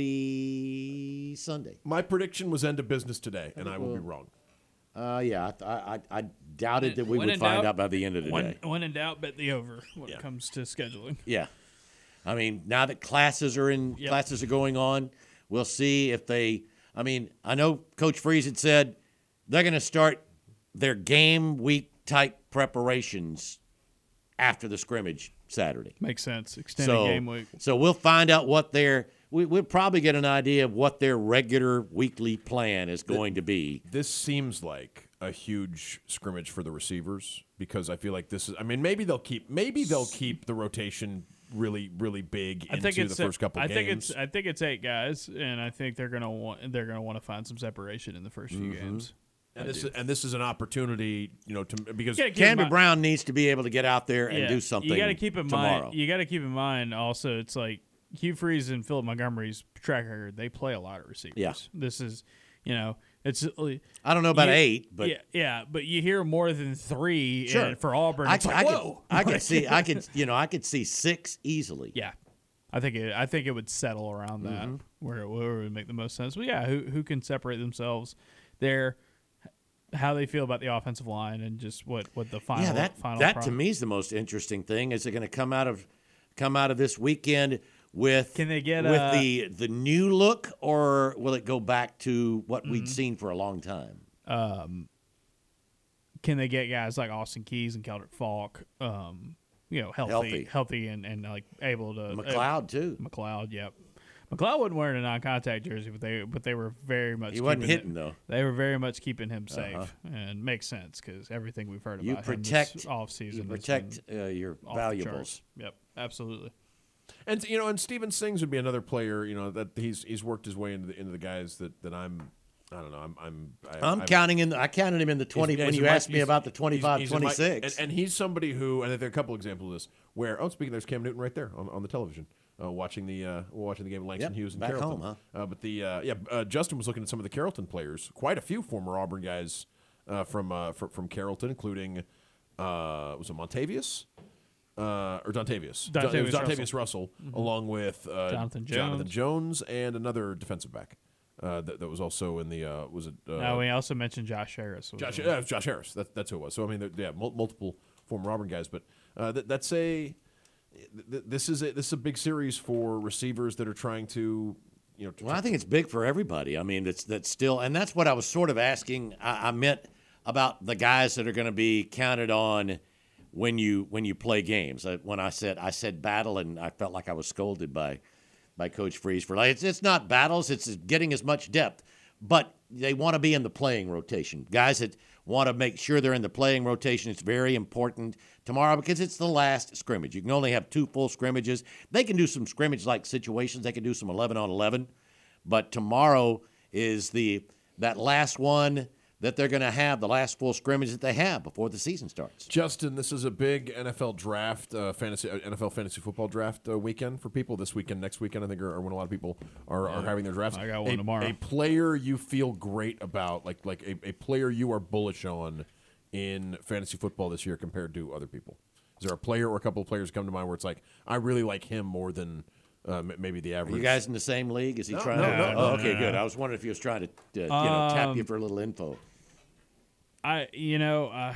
probably Sunday. My prediction was end of business today, and I will we'll, be wrong. Uh, yeah, I, I, I doubted that we when would in find doubt, out by the end of the when, day. When in doubt, bet the over when Yeah. it comes to scheduling. Yeah. I mean, now that classes are in, Yep. classes are going on, we'll see if they. I mean, I know Coach Freeze had said they're going to start their game week type preparations after the scrimmage Saturday. Makes sense. Extended So, game week. so we'll find out what their. We, we'll probably get an idea of what their regular weekly plan is going to be. This seems like a huge scrimmage for the receivers because I feel like this is. I mean, maybe they'll keep. Maybe they'll keep the rotation really, really big I into think the it's first couple I games. think it's I think it's eight guys, and I think they're gonna want they're gonna want to find some separation in the first few Mm-hmm. games. And I this do. is, and this is an opportunity, you know, to because You gotta keep in Camden mind- Brown needs to be able to get out there and Yeah, do something. You got to keep in tomorrow. mind. You got to keep in mind also. It's like Hugh Freeze and Philip Montgomery's track record. They play a lot of receivers. Yeah. This is, you know, it's. I don't know about you- eight, but yeah, yeah, but you hear more than three. Sure. And for Auburn. I, It's I like, could, whoa. I could see, I could, you know, I could see six easily. Yeah, I think it. I think it would settle around that Mm-hmm. where it, where it would make the most sense. But yeah, who who can separate themselves there? How they feel about the offensive line and just what, what the final yeah, that final that pro- to me is the most interesting thing. Is it going to come out of come out of this weekend with Can they get, with uh, the the new look, or will it go back to what Mm-hmm. we'd seen for a long time? Um, can they get guys like Austin Keys and Keldrick Falk, um, you know, healthy, Healthy. healthy, and, and like able to McLeod too. McLeod, yep. McLeod wasn't wearing a non-contact jersey, but they but they were very much. He wasn't keeping hitting, it- though. They were very much keeping him safe, Uh-huh. and makes sense because everything we've heard You about protect him this offseason. You has protect been uh, your off the valuables. charts. Yep, absolutely. And you know, and Steven Sings would be another player. You know that he's he's worked his way into the into the guys that, that I'm. I don't know. I'm. I'm. I, I'm I've- counting in. The, I counted him in the twenty. He's- yeah, when he's you in my- asked me he's- about the he's- twenty-five, he's in my- twenty-six. and, and he's somebody who, and there are a couple examples of this, where oh, speaking, there's Cam Newton right there on, on the television, uh, watching the uh, watching the game of Langston Yep, Hughes and back Carrollton. home, uh, but the uh, yeah, uh, Justin was looking at some of the Carrollton players, quite a few former Auburn guys uh, from, uh, from from Carrollton, including uh, was it Montavious? Uh, or Dontavious. Don- it was Dontavious Dontavious Russell, Mhm. along with uh, Jonathan Jonathan Jones. Jones and another defensive back uh, that, that was also in the uh, was it uh, now we also mentioned Josh Harris. was Josh, in- yeah, it was Josh Harris. That, that's who it was. So I mean, there- yeah, mul- multiple former Auburn guys, but uh, that, that's a th- this is a this is a big series for receivers that are trying to, you know. To Well, I think it's big for everybody. I mean, it's that's still, and that's what I was sort of asking. I, I meant about the guys that are going to be counted on when you when you play games. I, when I said I said battle, and I felt like I was scolded by by Coach Freeze for like it's it's not battles. It's getting as much depth, but they want to be in the playing rotation. Guys that want to make sure they're in the playing rotation. It's very important tomorrow because it's the last scrimmage. You can only have two full scrimmages. They can do some scrimmage-like situations. They can do some eleven on eleven, but tomorrow is the that last one that they're going to have, the last full scrimmage that they have before the season starts. Justin, this is a big N F L draft, uh, fantasy uh, N F L fantasy football draft uh, weekend for people. This weekend, next weekend, I think, are, are when a lot of people are, are having their drafts. I got one a, tomorrow. A player you feel great about, like like a, a player you are bullish on in fantasy football this year compared to other people. Is there a player or a couple of players come to mind where it's like I really like him more than uh, m- maybe the Are average? you guys in the same league? Is he No, trying no, to? no, oh, no, okay, no. good. I was wondering if he was trying to, uh, you know, tap you Um, for a little info. I you know uh,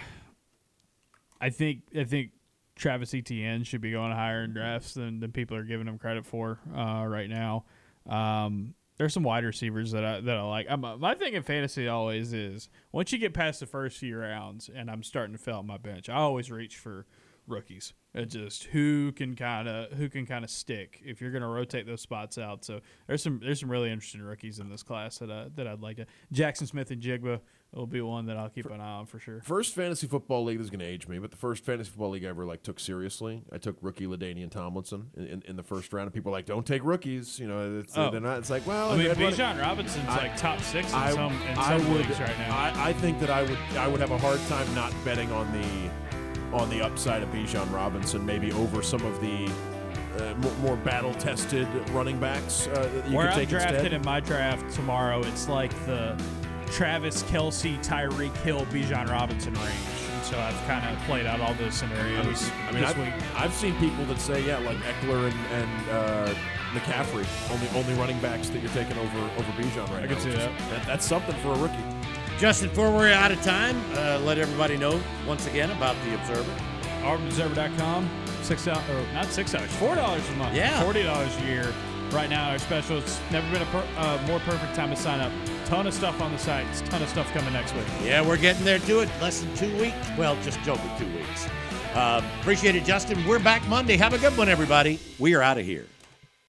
I think I think Travis Etienne should be going higher in drafts than, than people are giving him credit for uh, right now. Um, there's some wide receivers that I that I like. I'm, my thing in fantasy always is once you get past the first few rounds and I'm starting to fill out my bench, I always reach for rookies. It's just who can kind of who can kind of stick if you're going to rotate those spots out. So there's some there's some really interesting rookies in this class that I, that I'd like to. Jackson Smith and Jigba will be one that I'll keep an eye on for sure. First fantasy football league, this is going to age me, but the first fantasy football league I ever like took seriously, I took rookie LaDainian Tomlinson in, in, in the first round, and people are like, "Don't take rookies," you know. It's, Oh. they're not. It's like, well, I mean, everybody- Bijan Robinson's I- like top six in I, some in I some would, leagues right now. I, I think that I would I would have a hard time not betting on the on the upside of Bijan Robinson, maybe over some of the uh, more, more battle-tested running backs uh, that you Where could I'm take drafted instead? in my draft tomorrow, it's like the Travis Kelce, Tyreek Hill, Bijan Robinson range. And so I've kind of played out all those scenarios I mean, this I've, week. I've seen people that say, yeah, like Eckler and, and uh, McCaffrey, only only running backs that you're taking over over Bijan right I now. can see which is- that. that. That's something for a rookie. Justin, before we're out of time, uh, let everybody know once again about the Observer. Auburn Observer dot com, six dollars, or not six dollars, four dollars a month. Yeah. forty dollars a year. Right now, our special, it's never been a per, uh, more perfect time to sign up. Ton of stuff on the site. It's a ton of stuff coming next week. Yeah, we're getting there to it. Less than two weeks. Well, just over two weeks. Uh, appreciate it, Justin. We're back Monday. Have a good one, everybody. We are out of here.